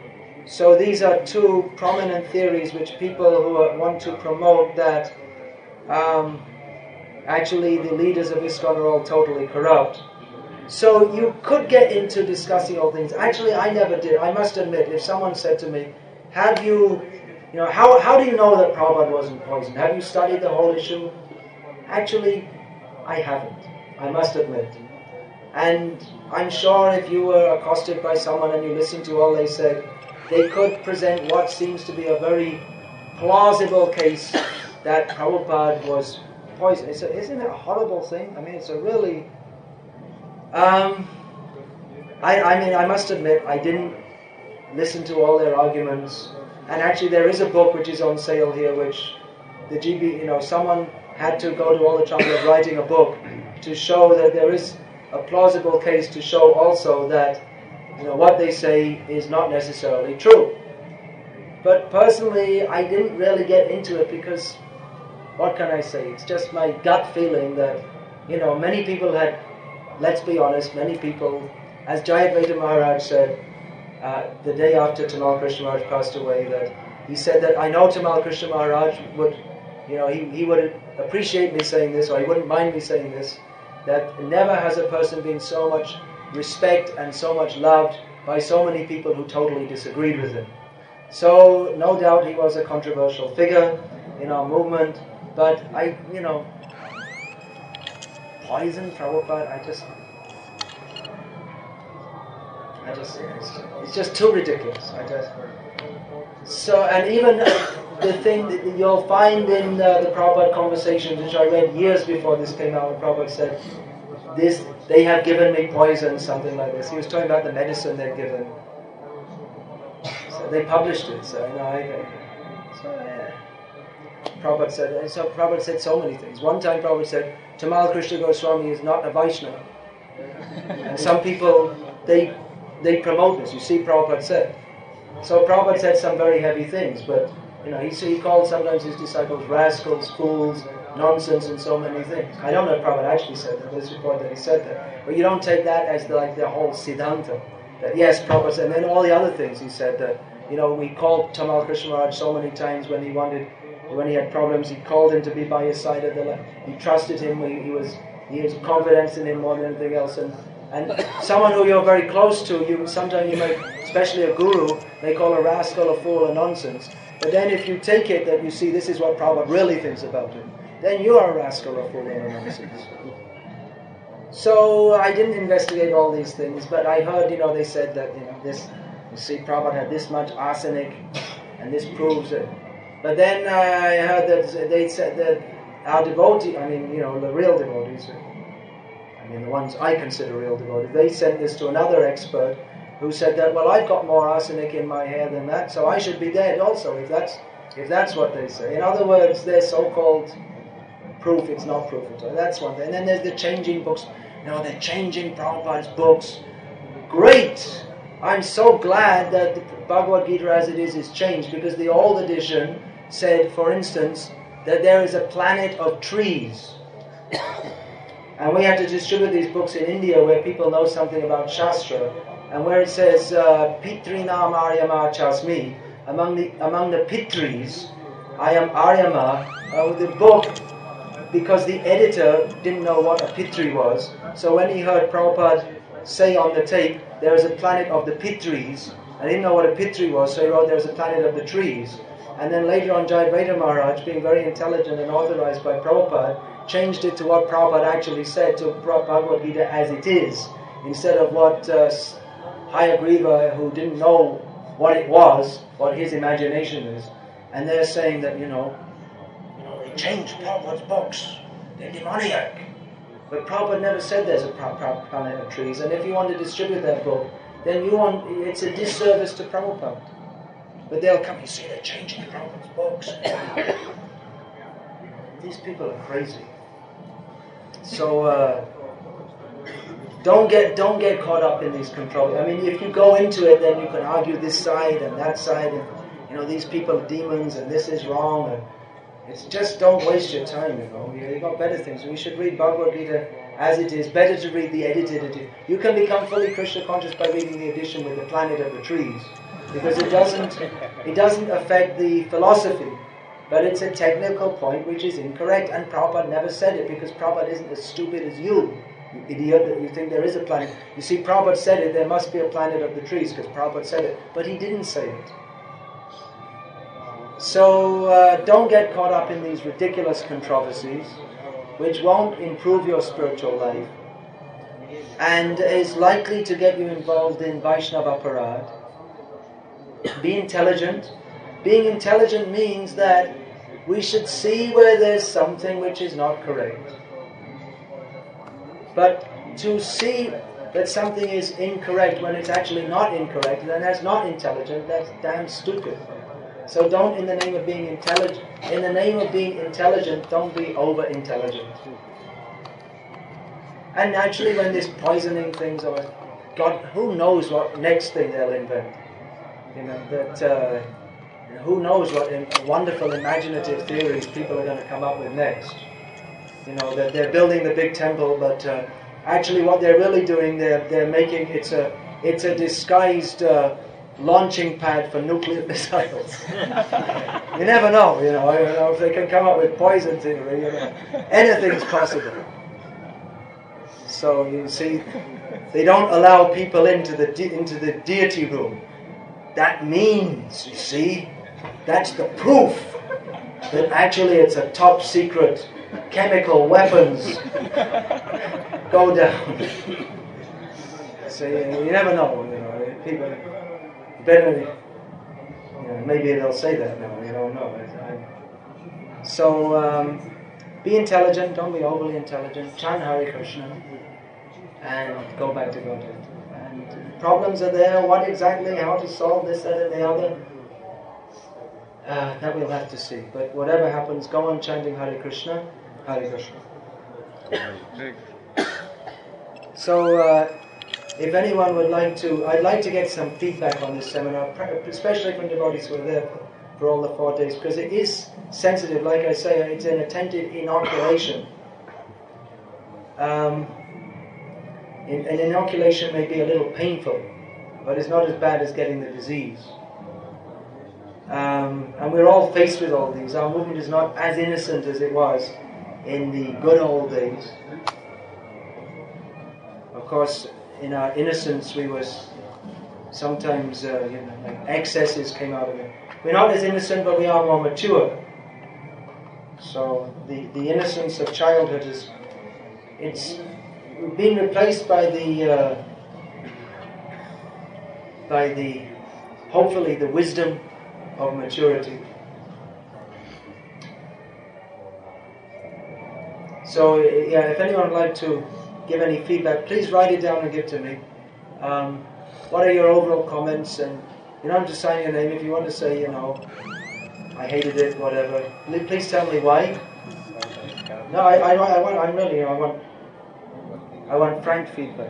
So these are two prominent theories which people who are, want to promote that um, actually the leaders of ISKCON are all totally corrupt. So you could get into discussing all things. Actually, I never did. I must admit, if someone said to me, have you, you know, how, how do you know that Prabhupada wasn't poisoned? Have you studied the whole issue? Actually, I haven't. I must admit. And I'm sure if you were accosted by someone and you listened to all they said, they could present what seems to be a very plausible case that Prabhupada was poisoned. It's a, isn't it a horrible thing? I mean, it's a really... Um, I, I mean, I must admit, I didn't listen to all their arguments. And actually, there is a book which is on sale here, which the G B, you know, someone had to go to all the trouble of writing a book to show that there is a plausible case to show also that, you know, what they say is not necessarily true. But personally, I didn't really get into it because, what can I say? It's just my gut feeling that, you know, many people had, let's be honest, many people, as Jayadvaita Maharaj said, uh, the day after Tamal Krishna Maharaj passed away, that he said that I know Tamal Krishna Maharaj would, you know, he, he would appreciate me saying this, or he wouldn't mind me saying this, that never has a person been so much respect and so much loved by so many people who totally disagreed with him. So, no doubt he was a controversial figure in our movement, but I, you know, poison Prabhupada, I just, I just, it's, it's just too ridiculous. I just, so, and even the thing that you'll find in uh, the Prabhupada conversations, which I read years before this came out, when Prabhupada said, this, they have given me poison, something like this. He was talking about the medicine they'd given. So they published it, so, you know, I, so, yeah. Prabhupada said, so Prabhupada said so many things. One time Prabhupada said, Tamal Krishna Goswami is not a Vaishnava. And some people, they they promote this. You see, Prabhupada said. So Prabhupada said some very heavy things, but you know, he, he called sometimes his disciples rascals, fools, nonsense, and so many things. I don't know if Prabhupada actually said that, there's a report that he said that. But you don't take that as the, like the whole Siddhanta. That yes, Prabhupada said, and then all the other things he said that, you know, we called Tamal Krishna Maharaj so many times when he wanted, when he had problems, he called him to be by his side at the left. He trusted him, he, he was he has confidence in him more than anything else. And, and someone who you're very close to, you sometimes you may, especially a guru, may call a rascal, a fool, a nonsense. But then if you take it that you see this is what Prabhupada really thinks about him, then you are a rascal, a fool, and a nonsense. So I didn't investigate all these things, but I heard, you know, they said that, you know, this, you see, Prabhupada had this much arsenic, and this proves it. But then uh, I heard that they said that our devotee, I mean, you know, the real devotees, I mean, the ones I consider real devotees, they sent this to another expert who said that, well, I've got more arsenic in my hair than that, so I should be dead also, if that's if that's what they say. In other words, their so-called proof, it's not proof at all. That's one thing. And then there's the changing books. No, they're changing Prabhupada's books. Great! I'm so glad that the Bhagavad Gita as it is is changed, because the old edition said, for instance, that there is a planet of trees. And we had to distribute these books in India where people know something about Shastra, and where it says, uh, Pitrinam Aryama Chasmi, among the among the Pitris, I am Aryama, uh, the book, because the editor didn't know what a Pitri was, so when he heard Prabhupada say on the tape, there is a planet of the Pitris, and he didn't know what a Pitri was, so he wrote, there is a planet of the trees. And then later on, Jayadvaita Maharaj, being very intelligent and authorized by Prabhupada, changed it to what Prabhupada actually said, to Bhagavad Gita as it is, instead of what uh, Hayagriva, who didn't know what it was, what his imagination is. And they're saying that, you know, you know, they changed Prabhupada's books, they're demoniac. But Prabhupada never said there's a planet of trees, and if you want to distribute that book, then you want, it's a disservice to Prabhupada. But they'll come, you see, they're changing Prabhupada's books. These people are crazy. So uh, don't get don't get caught up in these controls. I mean, if you go into it, then you can argue this side and that side, and you know, these people are demons, and this is wrong, and it's just, don't waste your time. You know, you got better things. We should read Bhagavad Gita as it is. Better to read the edited edition. You can become fully Krishna conscious by reading the edition with the planet of the trees. because it doesn't it doesn't affect the philosophy, but it's a technical point which is incorrect, and Prabhupada never said it, because Prabhupada isn't as stupid as you, you idiot, that you think there is a planet. You see, Prabhupada said it, there must be a planet of the trees, because Prabhupada said it, but he didn't say it. So uh, don't get caught up in these ridiculous controversies, which won't improve your spiritual life, and is likely to get you involved in Vaishnava Parad. Be intelligent. Being intelligent means that we should see where there's something which is not correct. But to see that something is incorrect when it's actually not incorrect, then that's not intelligent, that's damn stupid. So don't, in the name of being intelligent, in the name of being intelligent, don't be over-intelligent. And naturally, when there's poisoning things, or God, who knows what next thing they'll invent? You know, that uh, who knows what in, wonderful imaginative theories people are going to come up with next. You know, that they're building the big temple, but uh, actually what they're really doing, they're, they're making, it's a, it's a disguised uh, launching pad for nuclear missiles. You never know, you know, I don't know if they can come up with poison theory, you know, anything's possible. So you see, they don't allow people into the de- into the deity room. That means, you see, that's the proof that actually it's a top secret chemical weapons go down. So you, you never know, you know, people better, you know, maybe they'll say that now, you don't know. I, so um, be intelligent, don't be overly intelligent, chant Hare Krishna, and go back to Godhead. And problems are there, what exactly, how to solve this, that and the other, uh, that we'll have to see. But whatever happens, go on chanting Hare Krishna, Hare Krishna. So, uh, if anyone would like to, I'd like to get some feedback on this seminar, especially from devotees who are there for, for all the four days, because it is sensitive, like I say, it's an attentive inoculation. Um, in, an inoculation may be a little painful, but it's not as bad as getting the disease. Um, and we're all faced with all these. Our movement is not as innocent as it was in the good old days. Of course, in our innocence, we was sometimes, uh, you know, like excesses came out of it. We're not as innocent, but we are more mature. So the, the innocence of childhood is, it's been replaced by the, uh, by the, hopefully the wisdom of maturity. So yeah, if anyone would like to give any feedback, please write it down and give to me. Um, what are your overall comments? And you don't have to sign your name. If you want to say, you know, I hated it, whatever, please tell me why. No, I, I, I want, I'm really, you know, I want, I want frank feedback.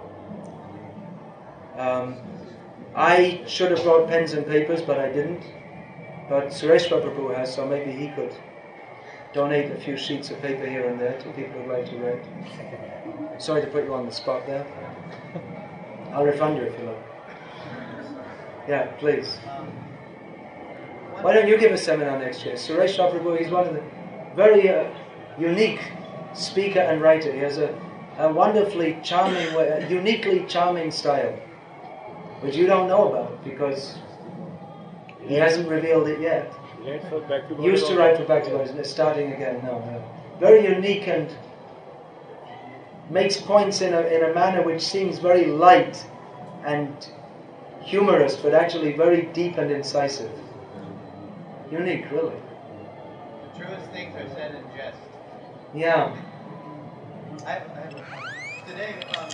Um, I should have brought pens and papers, but I didn't. But Sureshwar Prabhu has, so maybe he could donate a few sheets of paper here and there to people who'd like to write. Sorry to put you on the spot there. I'll refund you if you like. Yeah, please. Why don't you give a seminar next year? Suresh Prabhu, he's one of the very uh, unique speaker and writer. He has a, a wonderfully charming, a uniquely charming style, which you don't know about because he hasn't revealed it yet. He used to write for Bhakti Bharati, it's starting again now. No. Very unique and makes points in a, in a manner which seems very light and humorous, but actually very deep and incisive. Unique, really. The truest things are said in jest. Yeah. I, I, today, um,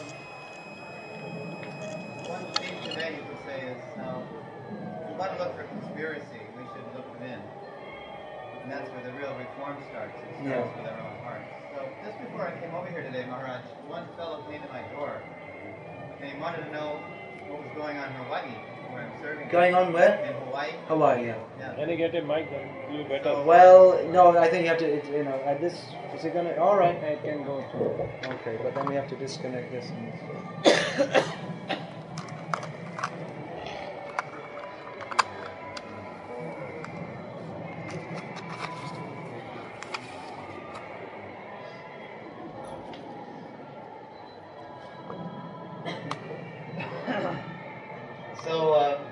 one thing today you could say is, um, if we want to look for conspiracy, we should look within. And that's where the real reform starts. It starts Yeah. with our own hearts. So just before I came over here today, Maharaj, one fellow came to my door, and he wanted to know what was going on in Hawaii, where I'm serving. Going on where? In Hawaii. Hawaii, yeah. Yeah. Can you get a mic then? You better. So, Well, no, I think you have to, it, you know, at this, is it going to, all right, it can go through. Okay, but then we have to disconnect this and this.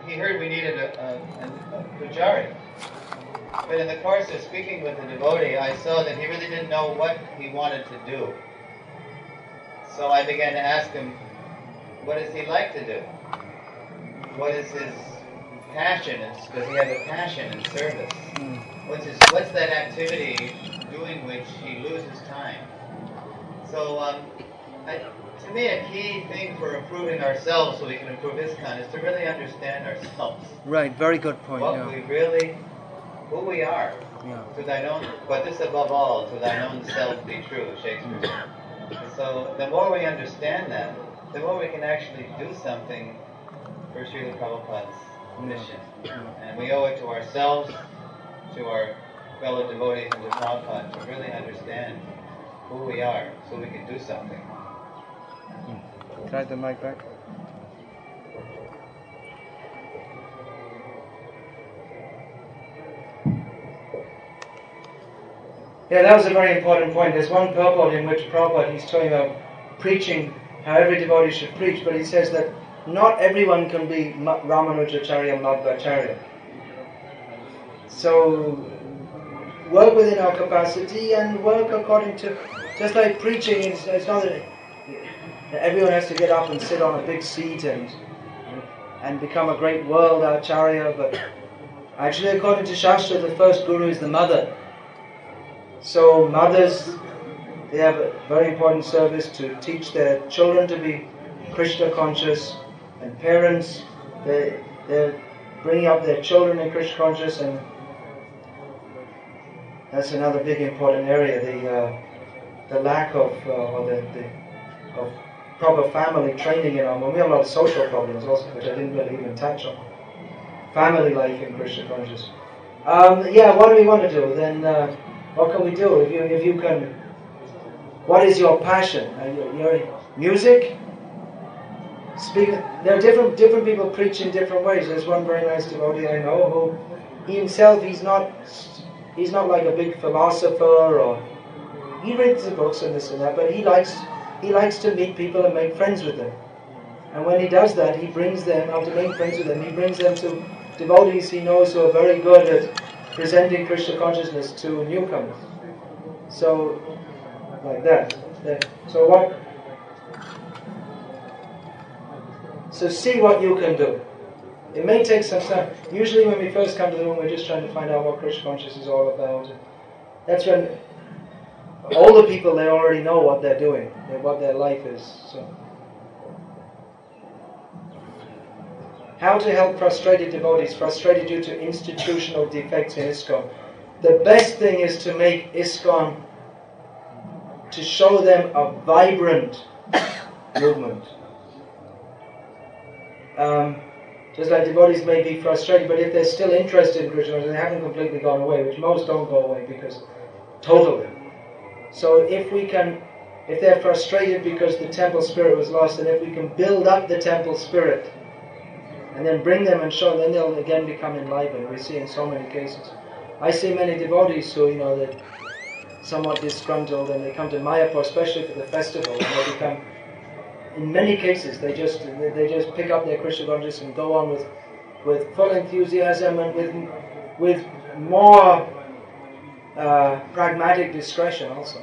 he heard we needed a, a, a, a pujari. But in the course of speaking with the devotee, I saw that he really didn't know what he wanted to do. So I began to ask him, what does he like to do? What is his passion? Does he have a passion in service? What's his, what's that activity doing which he loses time? So um, I, to me, a key thing for improving ourselves so we can improve ISKCON is to really understand ourselves. Right, very good point. What Yeah. we really, who we are. Yeah. To thine own, but this above all, to thine own self be true, Shakespeare said. So the more we understand that, the more we can actually do something for Srila Prabhupada's mission. And we owe it to ourselves, to our fellow devotees, and to Prabhupada to really understand who we are so we can do something. Try the mic back. Yeah, that was a very important point. There's one purport in which Prabhupada, he's talking about preaching, how every devotee should preach, but he says that not everyone can be Ramanujacharya, Madhvacharya. So, work within our capacity and work according to, just like preaching, it's, it's not that everyone has to get up and sit on a big seat and and become a great world acharya, but actually according to Shastra, the first guru is the mother. So mothers, they have a very important service to teach their children to be Krishna conscious, and parents, they, they're bringing up their children in Krishna conscious, and that's another big important area, the uh, the lack of, uh, or the, the of proper family training in our, we have a lot of social problems also, which I didn't really even touch on. Family life in Krishna conscious. Um, yeah, what do we want to do? Then uh, what can we do? If you if you can, what is your passion? Uh, your, your music? Speak. There are different different people preach in different ways. There's one very nice devotee I know who, he himself, he's not he's not like a big philosopher, or he reads the books and this and that, but he likes he likes to meet people and make friends with them. And when he does that, he brings them, after making friends with them, he brings them to devotees he knows who are very good at presenting Krishna consciousness to newcomers. So, like that. So what? So see what you can do. It may take some time. Usually when we first come to the room, we're just trying to find out what Krishna consciousness is all about. That's when older people, they already know what they're doing, what their life is. So, how to help frustrated devotees, frustrated due to institutional defects in ISKCON. The best thing is to make ISKCON, to show them a vibrant movement. Um, just like devotees may be frustrated, but if they're still interested in Krishna, they haven't completely gone away, which most don't go away because totally. So if we can, if they're frustrated because the temple spirit was lost, and if we can build up the temple spirit, and then bring them and show them, then they'll again become enlivened. We see in so many cases. I see many devotees who, you know, they're somewhat disgruntled, and they come to Mayapur, especially for the festival, and they become, in many cases, they just they just pick up their Krishna consciousness and go on with with full enthusiasm and with with more uh, pragmatic discretion also.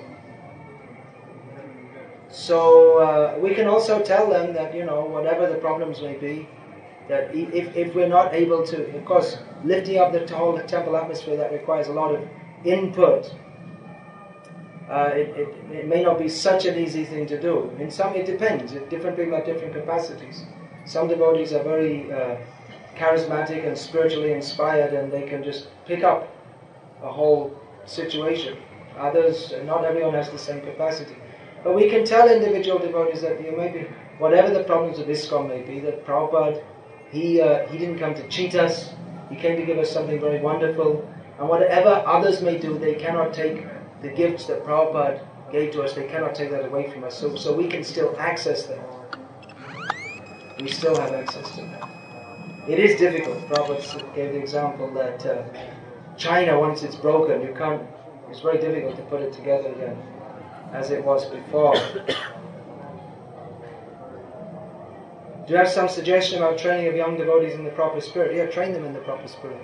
So uh, we can also tell them that, you know, whatever the problems may be, that if, if we're not able to, of course, lifting up the whole temple atmosphere, that requires a lot of input. Uh, it, it, it may not be such an easy thing to do. In some, it depends. Different people have different capacities. Some devotees are very uh, charismatic and spiritually inspired, and they can just pick up a whole situation. Others, not everyone has the same capacity. But we can tell individual devotees that, you may be, whatever the problems of ISKCON may be, that Prabhupada, He uh, he didn't come to cheat us. He came to give us something very wonderful. And whatever others may do, they cannot take the gifts that Prabhupada gave to us. They cannot take that away from us. So, so we can still access that. We still have access to that. It is difficult. Prabhupada gave the example that uh, China, once it's broken, you can't. It's very difficult to put it together again as it was before. Do you have some suggestion about training of young devotees in the proper spirit? Yeah, train them in the proper spirit.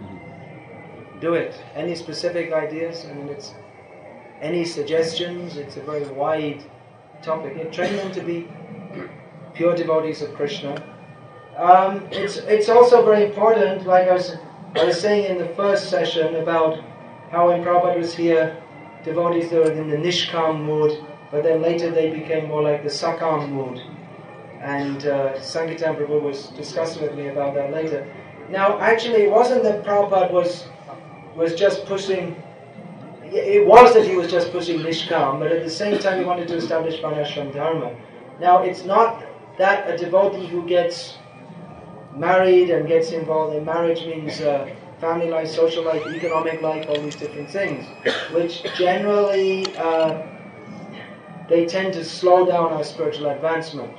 Do it. Any specific ideas? I mean, it's any suggestions? It's a very wide topic. Yeah, train them to be pure devotees of Krishna. Um, it's it's also very important, like I was, I was saying in the first session about how when Prabhupada was here, devotees that were in the Nishkam mood, but then later they became more like the Sakam mood. And uh, Sankitan Prabhu was discussing with me about that later. Now, actually, it wasn't that Prabhupada was was just pushing. It was that he was just pushing Nishkam, but at the same time he wanted to establish Varnashram Dharma. Now, it's not that a devotee who gets married and gets involved in marriage means uh, family life, social life, economic life, all these different things, which generally uh, they tend to slow down our spiritual advancement.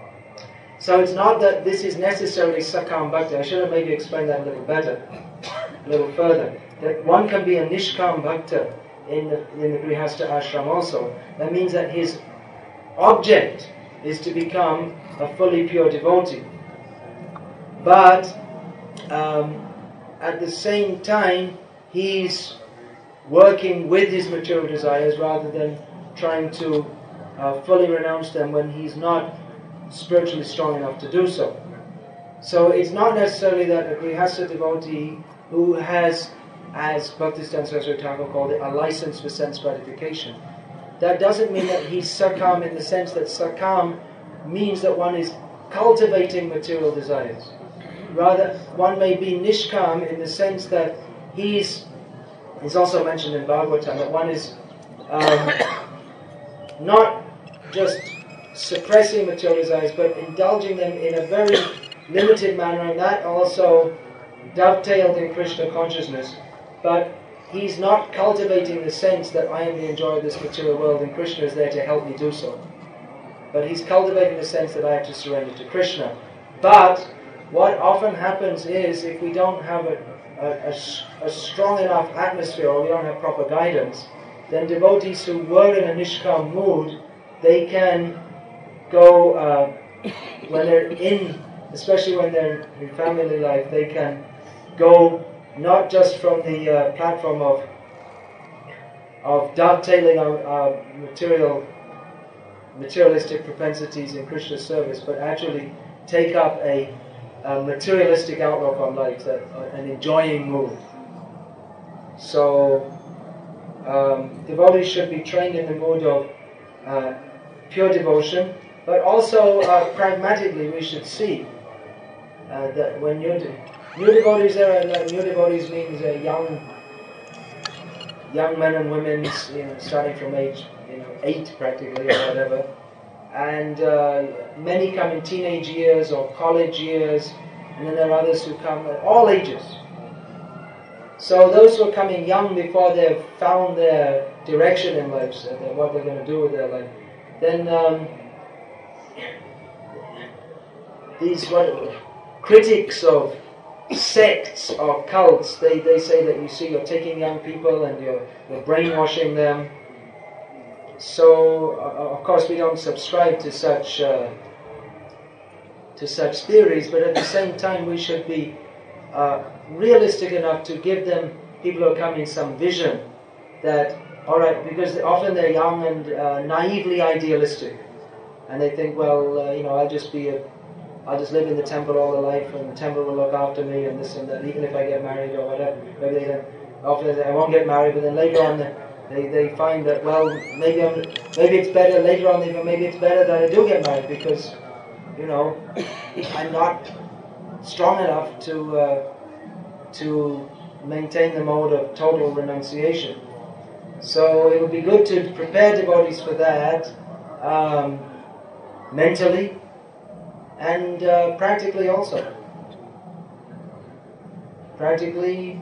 So it's not that this is necessarily Sakam Bhakti. I should have maybe explained that a little better, a little further. That one can be a Nishkam Bhakta in the, in the Grihastha ashram also. That means that his object is to become a fully pure devotee. But um, at the same time, he's working with his material desires rather than trying to uh, fully renounce them when he's not spiritually strong enough to do so. So it's not necessarily that a Grihastha devotee who has, as Bhaktisiddhanta Saraswati Thakur called it, a license for sense gratification. That doesn't mean that he's Sakam in the sense that Sakam means that one is cultivating material desires. Rather, one may be Nishkam in the sense that he's, it's also mentioned in Bhagavatam, that one is um, not just suppressing material desires, but indulging them in a very limited manner, and that also dovetailed in Krishna consciousness. But he's not cultivating the sense that I am the enjoyer of this material world and Krishna is there to help me do so. But he's cultivating the sense that I have to surrender to Krishna. But what often happens is, if we don't have a, a, a, a strong enough atmosphere, or we don't have proper guidance, then devotees who were in a Nishkam mood, they can go, uh, when they're in, especially when they're in family life, they can go not just from the uh, platform of of dovetailing our, our material, materialistic propensities in Krishna's service, but actually take up a, a materialistic outlook on life, that, uh, an enjoying mood. So, um, devotees should be trained in the mood of uh, pure devotion, but also uh, pragmatically we should see uh, that when new, de- new devotees are, uh, new devotees means uh, young young men and women, you know, starting from age you know eight practically or whatever, and uh, many come in teenage years or college years, and then there are others who come at all ages. So those who are coming young before they've found their direction in life, so that what they're going to do with their life, then um, these what, critics of sects or cults, they, they say that you see you're taking young people and you're, you're brainwashing them. So uh, of course we don't subscribe to such uh, to such theories, but at the same time we should be uh, realistic enough to give them, people who are coming, some vision that, alright, because often they're young and uh, naively idealistic, and they think, well, uh, you know, I'll just be a I'll just live in the temple all the life, and the temple will look after me, and this and that, even if I get married or whatever. Maybe they don't, often they, I won't get married, but then later on they, they find that, well, maybe I'm, maybe it's better, later on they go, maybe it's better that I do get married, because, you know, I'm not strong enough to, uh, to maintain the mode of total renunciation. So it would be good to prepare devotees for that, um, mentally, and uh, practically also. Practically,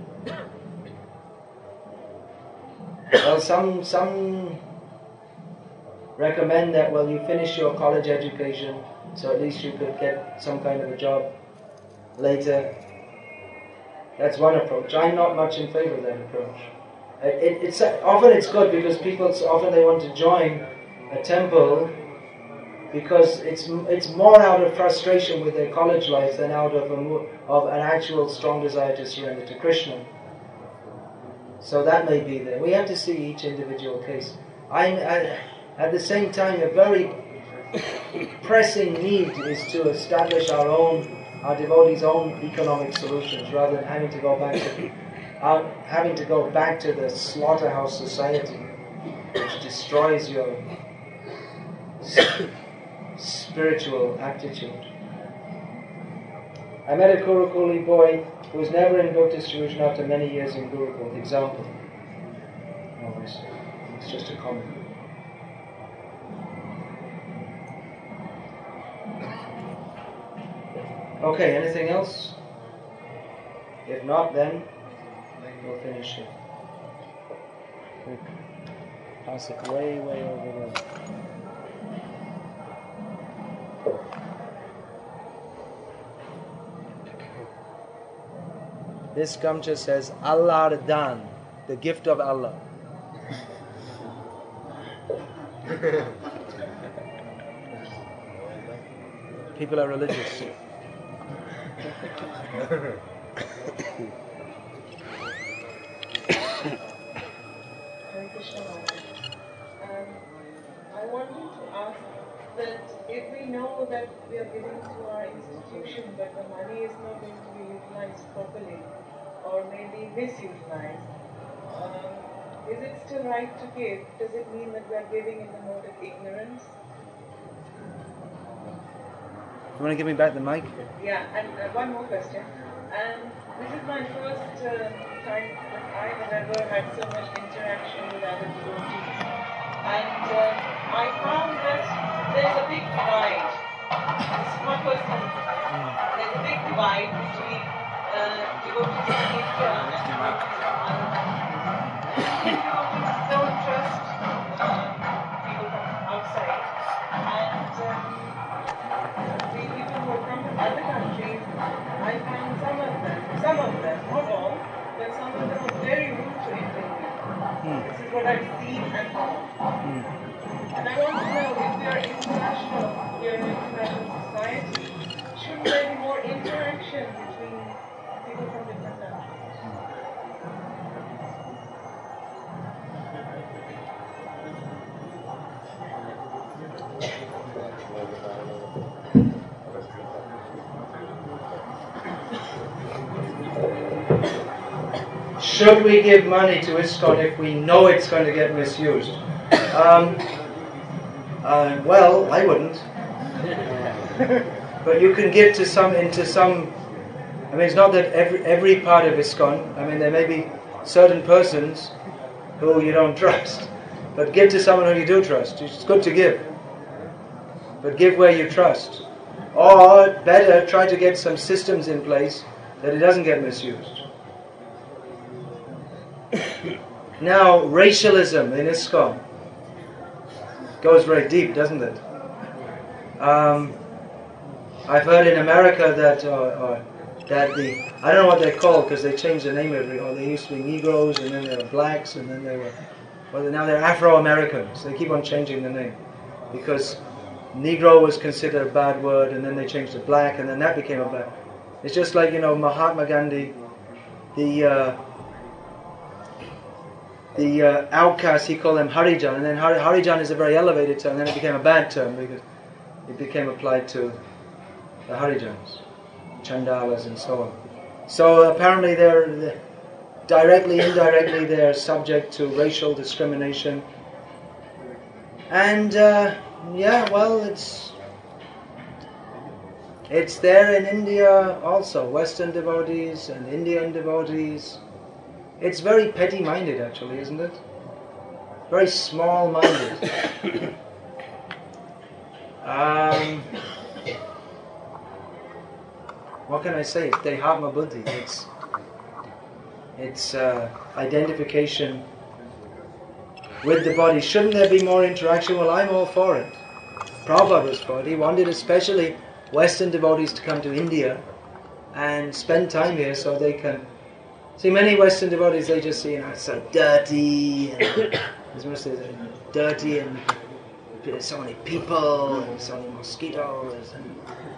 well, some some recommend that, well, you finish your college education, so at least you could get some kind of a job later. That's one approach. I'm not much in favor of that approach. It, it, it's often it's good because people often they want to join a temple because it's it's more out of frustration with their college life than out of a mo- of an actual strong desire to surrender to Krishna. So that may be there. We have to see each individual case. I'm at, at the same time, a very pressing need is to establish our own, our devotees' own economic solutions, rather than having to go back to uh, having to go back to the slaughterhouse society, which destroys your spiritual aptitude. I met a Gurukuli boy who was never in book distribution after many years in Gurukul. Example. No, it's, it's just a comment. Okay, anything else? If not, then we'll finish here. Pass it way, way over there. This gamcha says Allah Dan, the gift of Allah. People are religious. Hare Krishna. Um, I wanted to ask that if we know that we are giving to our institution, but the money is not going to be utilized properly, or maybe misutilized, um, is it still right to give? Does it mean that we are giving in the mode of ignorance? You want to give me back the mic? Yeah, and uh, one more question. And this is my first uh, time that I have ever had so much interaction with other devotees. And uh, I found that there's a big divide. This is my personal opinion. There's a big divide between uh, devotees in India and devotees in other countries. Indian devotees don't trust uh, people from outside. And um, the people who come from other countries, I find some of them, some of them, not all, but some of them are very rude to Indian people. Mm. This is what I've seen and heard. Mm. And I want to know, if we are international, we are an international society, shouldn't there be more interaction between people from different countries? Should we give money to ISKCON if we know it's going to get misused? Um, uh, well, I wouldn't. But you can give to some into some. I mean, it's not that every every part of ISKCON. I mean, there may be certain persons who you don't trust, but give to someone who you do trust. It's good to give, but give where you trust. Or better, try to get some systems in place that it doesn't get misused. Now, racialism in ISKCON goes very deep, doesn't it? Um, I've heard in America that uh, uh, that the I don't know what they're called because they changed the name every. Oh, they used to be Negroes, and then they were blacks, and then they were. Well, now they're Afro-Americans. They keep on changing the name because Negro was considered a bad word, and then they changed to black, and then that became a bad. It's just like, you know, Mahatma Gandhi, the. Uh, The uh, outcasts, he called them Harijan, and then Har- Harijan is a very elevated term, and then it became a bad term because it became applied to the Harijans, Chandalas, and so on. So apparently they're directly, indirectly, they're subject to racial discrimination. And uh, yeah, well, it's it's there in India also, Western devotees and Indian devotees. It's very petty-minded, actually, isn't it? Very small-minded. um, what can I say? It's Dehatma Buddhi. It's it's uh, identification with the body. Shouldn't there be more interaction? Well, I'm all for it. Prabhupada was for it. He wanted especially Western devotees to come to India and spend time here so they can. See, many Western devotees, they just see, you know, it's so dirty, and, as most say, dirty, and there's so many people and so many mosquitoes. And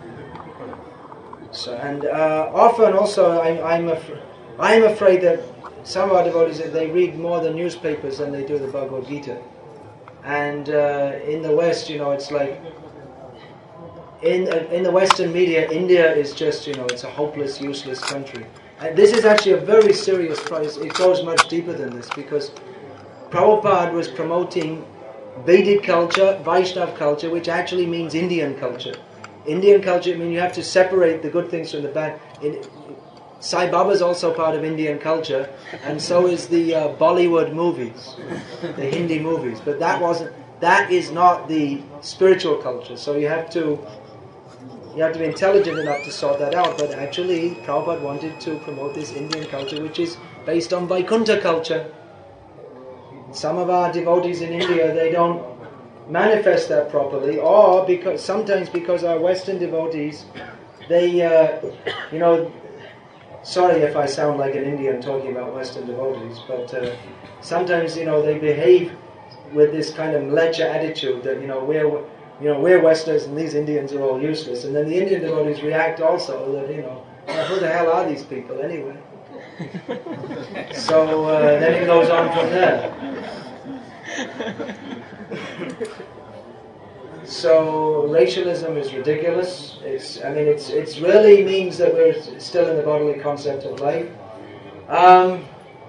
so, and uh, often also I'm I'm, af- I'm afraid that some of our devotees, they read more the newspapers than they do the Bhagavad Gita. And uh, in the West, you know, it's like in uh, in the Western media, India is just, you know, it's a hopeless, useless country. And this is actually a very serious price. It goes much deeper than this, because Prabhupada was promoting Vedic culture, Vaishnava culture, which actually means Indian culture. Indian culture, I mean, you have to separate the good things from the bad. In, Sai Baba is also part of Indian culture, and so is the uh, Bollywood movies, the Hindi movies. But that wasn't, that is not the spiritual culture. So you have to, you have to be intelligent enough to sort that out. But actually, Prabhupada wanted to promote this Indian culture, which is based on Vaikuntha culture. Some of our devotees in India, they don't manifest that properly, or because sometimes because our Western devotees, they, uh, you know. Sorry if I sound like an Indian talking about Western devotees, but uh, sometimes, you know, they behave with this kind of mlecha attitude that, you know, we're, you know, we're Westerners and these Indians are all useless. And then the Indian devotees react also that, you know, well, who the hell are these people anyway? So uh, then it goes on from there. So racialism is ridiculous. It's, I mean, it's it's really means that we're still in the bodily concept of life. Um,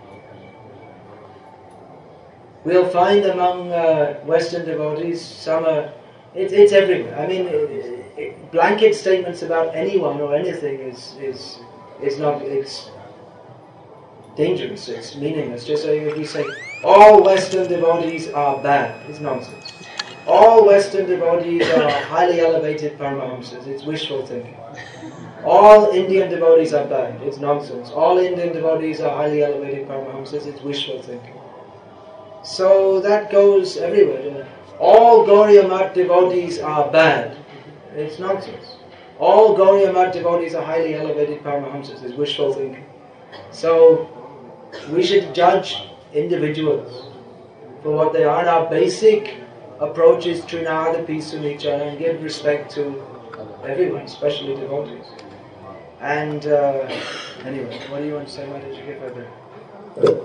we'll find among uh, Western devotees some are. It, it's everywhere. I mean, it, it, blanket statements about anyone or anything is is is not. It's dangerous. It's meaningless. Just like if you say all Western devotees are bad, it's nonsense. All Western devotees are highly elevated Paramahamsas. It's wishful thinking. All Indian devotees are bad. It's nonsense. All Indian devotees are highly elevated Paramahamsas. It's wishful thinking. So that goes everywhere. All Gauriya Math devotees are bad. It's nonsense. All Gauriya Math devotees are highly elevated Paramahamsas. It's wishful thinking. So we should judge individuals for what they are. And our basic approach is Trinada Pisunicca and give respect to everyone, especially devotees. And uh, anyway, what do you want to say? Why did you give her the...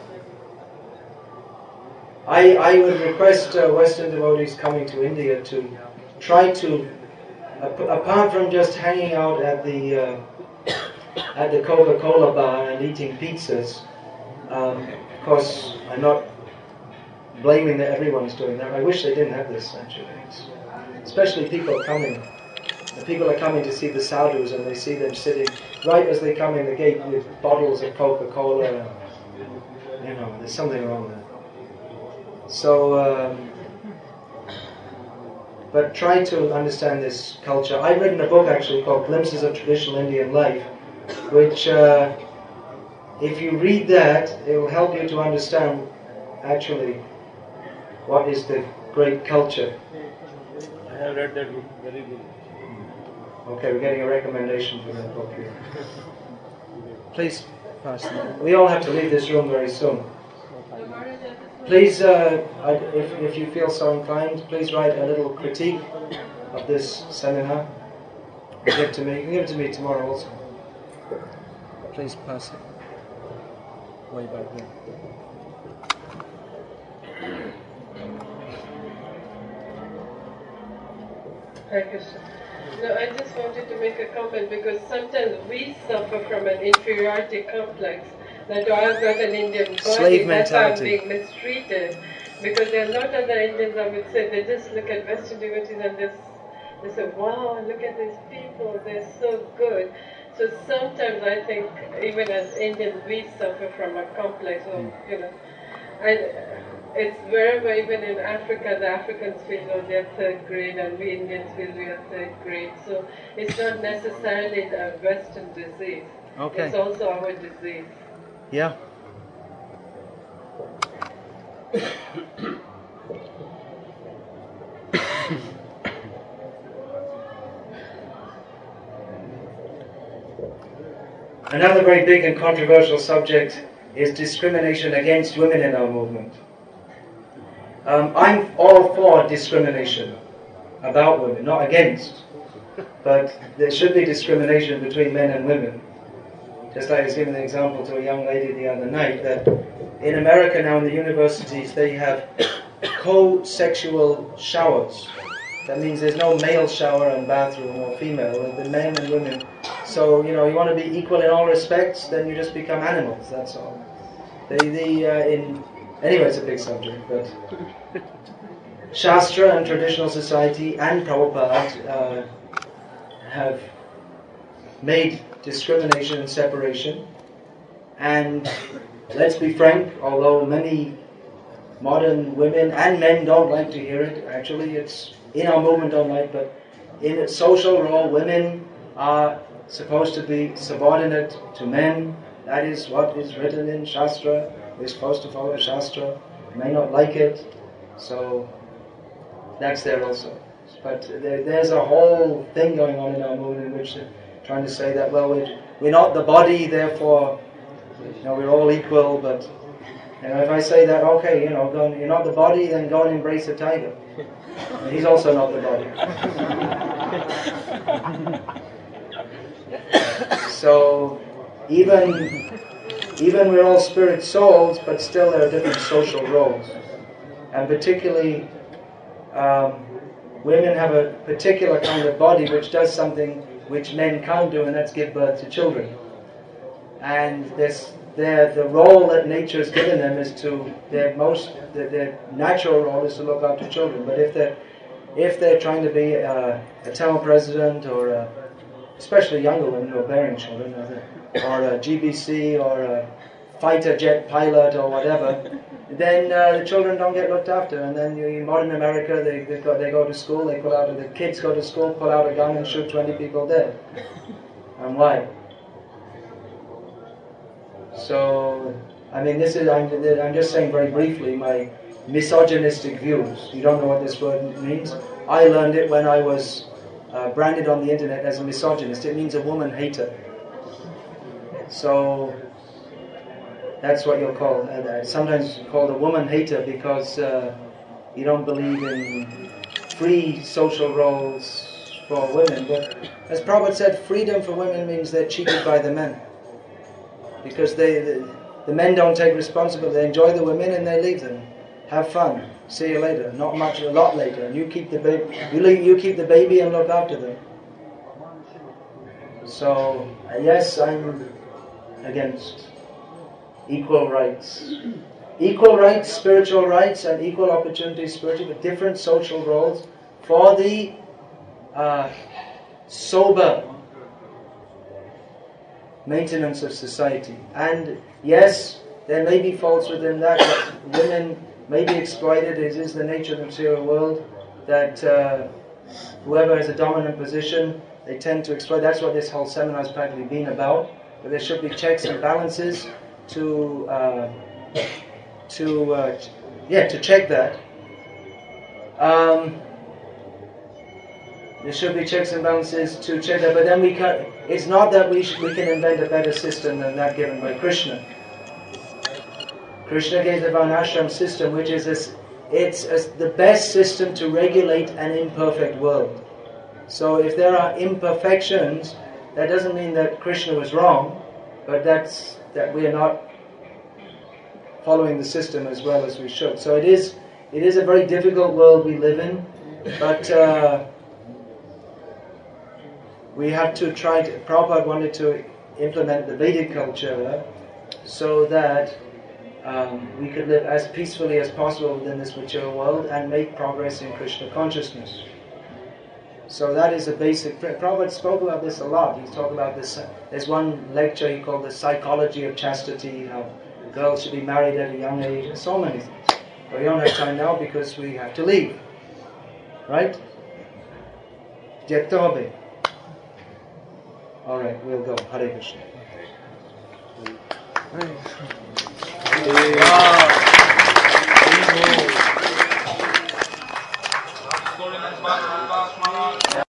I, I would request uh, Western devotees coming to India to try to, uh, apart from just hanging out at the uh, at the Coca-Cola bar and eating pizzas, um, of course I'm not blaming that everyone's doing that. I wish they didn't have this actually. It's, especially people coming. The people are coming to see the sadhus and they see them sitting right as they come in the gate with bottles of Coca-Cola. And, you know, there's something wrong there. So, um, but try to understand this culture. I've written a book actually called Glimpses of Traditional Indian Life, which uh, if you read that, it will help you to understand actually what is the great culture. I have read that book, very good. Okay, we're getting a recommendation for that book here. Please pass them. We all have to leave this room very soon. Please, uh, if, if you feel so inclined, please write a little critique of this seminar. Give it to me. You can give it to me tomorrow also. Please pass it. Way back there. Hare Krishna. No, I just wanted to make a comment because sometimes we suffer from an inferiority complex. That oh, I've got an Indian body, Slave that's why I'm mentality. being mistreated. Because there are a lot of other Indians, I would say, they just look at Western devotees and they, they say, wow, look at these people, they're so good. So sometimes I think, even as Indians, we suffer from a complex of, you know, and it's wherever, even in Africa, the Africans feel, oh, they're third grade, and we Indians feel we are third grade. So it's not necessarily a Western disease. Okay. It's also our disease. Yeah. Another very big and controversial subject is discrimination against women in our movement. Um, I'm all for discrimination about women, not against. But there should be discrimination between men and women. Just like I was giving an example to a young lady the other night, that in America now in the universities they have co-sexual showers. That means there's no male shower and bathroom or female, the men and women. So, you know, you want to be equal in all respects, then you just become animals, that's all. The, the, uh, in, anyway, it's a big subject, but Shastra and traditional society and Prabhupada uh, have made discrimination and separation. And let's be frank, although many modern women and men don't like to hear it, actually it's in our movement don't like, but in a social role, women are supposed to be subordinate to men. That is what is written in Shastra. We're supposed to follow Shastra. You may not like it, so that's there also. But there, there's a whole thing going on in our movement in which they're trying to say that, well, we're, we're not the body, therefore, you know, we're all equal, but you know, if I say that, okay, you know, go and, you're not the body, then go and embrace a tiger. And he's also not the body. So, even, even we're all spirit souls, but still there are different social roles. And particularly, um, women have a particular kind of body which does something which men can't do, and that's give birth to children. And this, their, the role that nature has given them is to, their most, their, their natural role is to look after children. But if they're, if they're trying to be a, a town president, or a, especially younger women who are bearing children, or, the, or a G B C, or a fighter jet pilot, or whatever, then uh, the children don't get looked after. And then you, in modern America, they, they, go, they go to school, they pull out, the kids go to school, pull out a gun and shoot twenty people dead. And why? So, I mean, this is, I'm, I'm just saying very briefly my misogynistic views. You don't know what this word means? I learned it when I was uh, branded on the internet as a misogynist. It means a woman hater. So, that's what you're called. Uh, sometimes called a woman hater because uh, you don't believe in free social roles for women. But as Prabhupada said, freedom for women means they're cheated by the men. Because they, the, the men don't take responsibility. They enjoy the women and they leave them. Have fun. See you later. Not much, a lot later. And you keep the baby. You leave, you keep the baby and look after them. So uh, yes, I'm against equal rights. Equal rights, spiritual rights, and equal opportunities spiritually, but different social roles for the uh, sober maintenance of society. And yes, there may be faults within that, that women may be exploited. It is the nature of the material world that uh, whoever has a dominant position, they tend to exploit. That's what this whole seminar has practically been about. But there should be checks and balances to uh, to uh, yeah to check that. Um, there should be checks and balances to check that. But then we can. It's not that we sh- we can invent a better system than that given by Krishna. Krishna gave the Varnashram system, which is a, it's a, the best system to regulate an imperfect world. So if there are imperfections, that doesn't mean that Krishna was wrong, but that's that we are not following the system as well as we should. So it is it is a very difficult world we live in, but uh, we have to try to, Prabhupada wanted to implement the Vedic culture so that um, we could live as peacefully as possible within this material world and make progress in Krishna consciousness. So that is a basic... Prabhupada spoke about this a lot. He's talked about this. There's one lecture he called The Psychology of Chastity, how girls should be married at a young age, and so many things. But we don't have time now because we have to leave. Right? Jetobe. Alright, we'll go. Hare Krishna. Hare Krishna.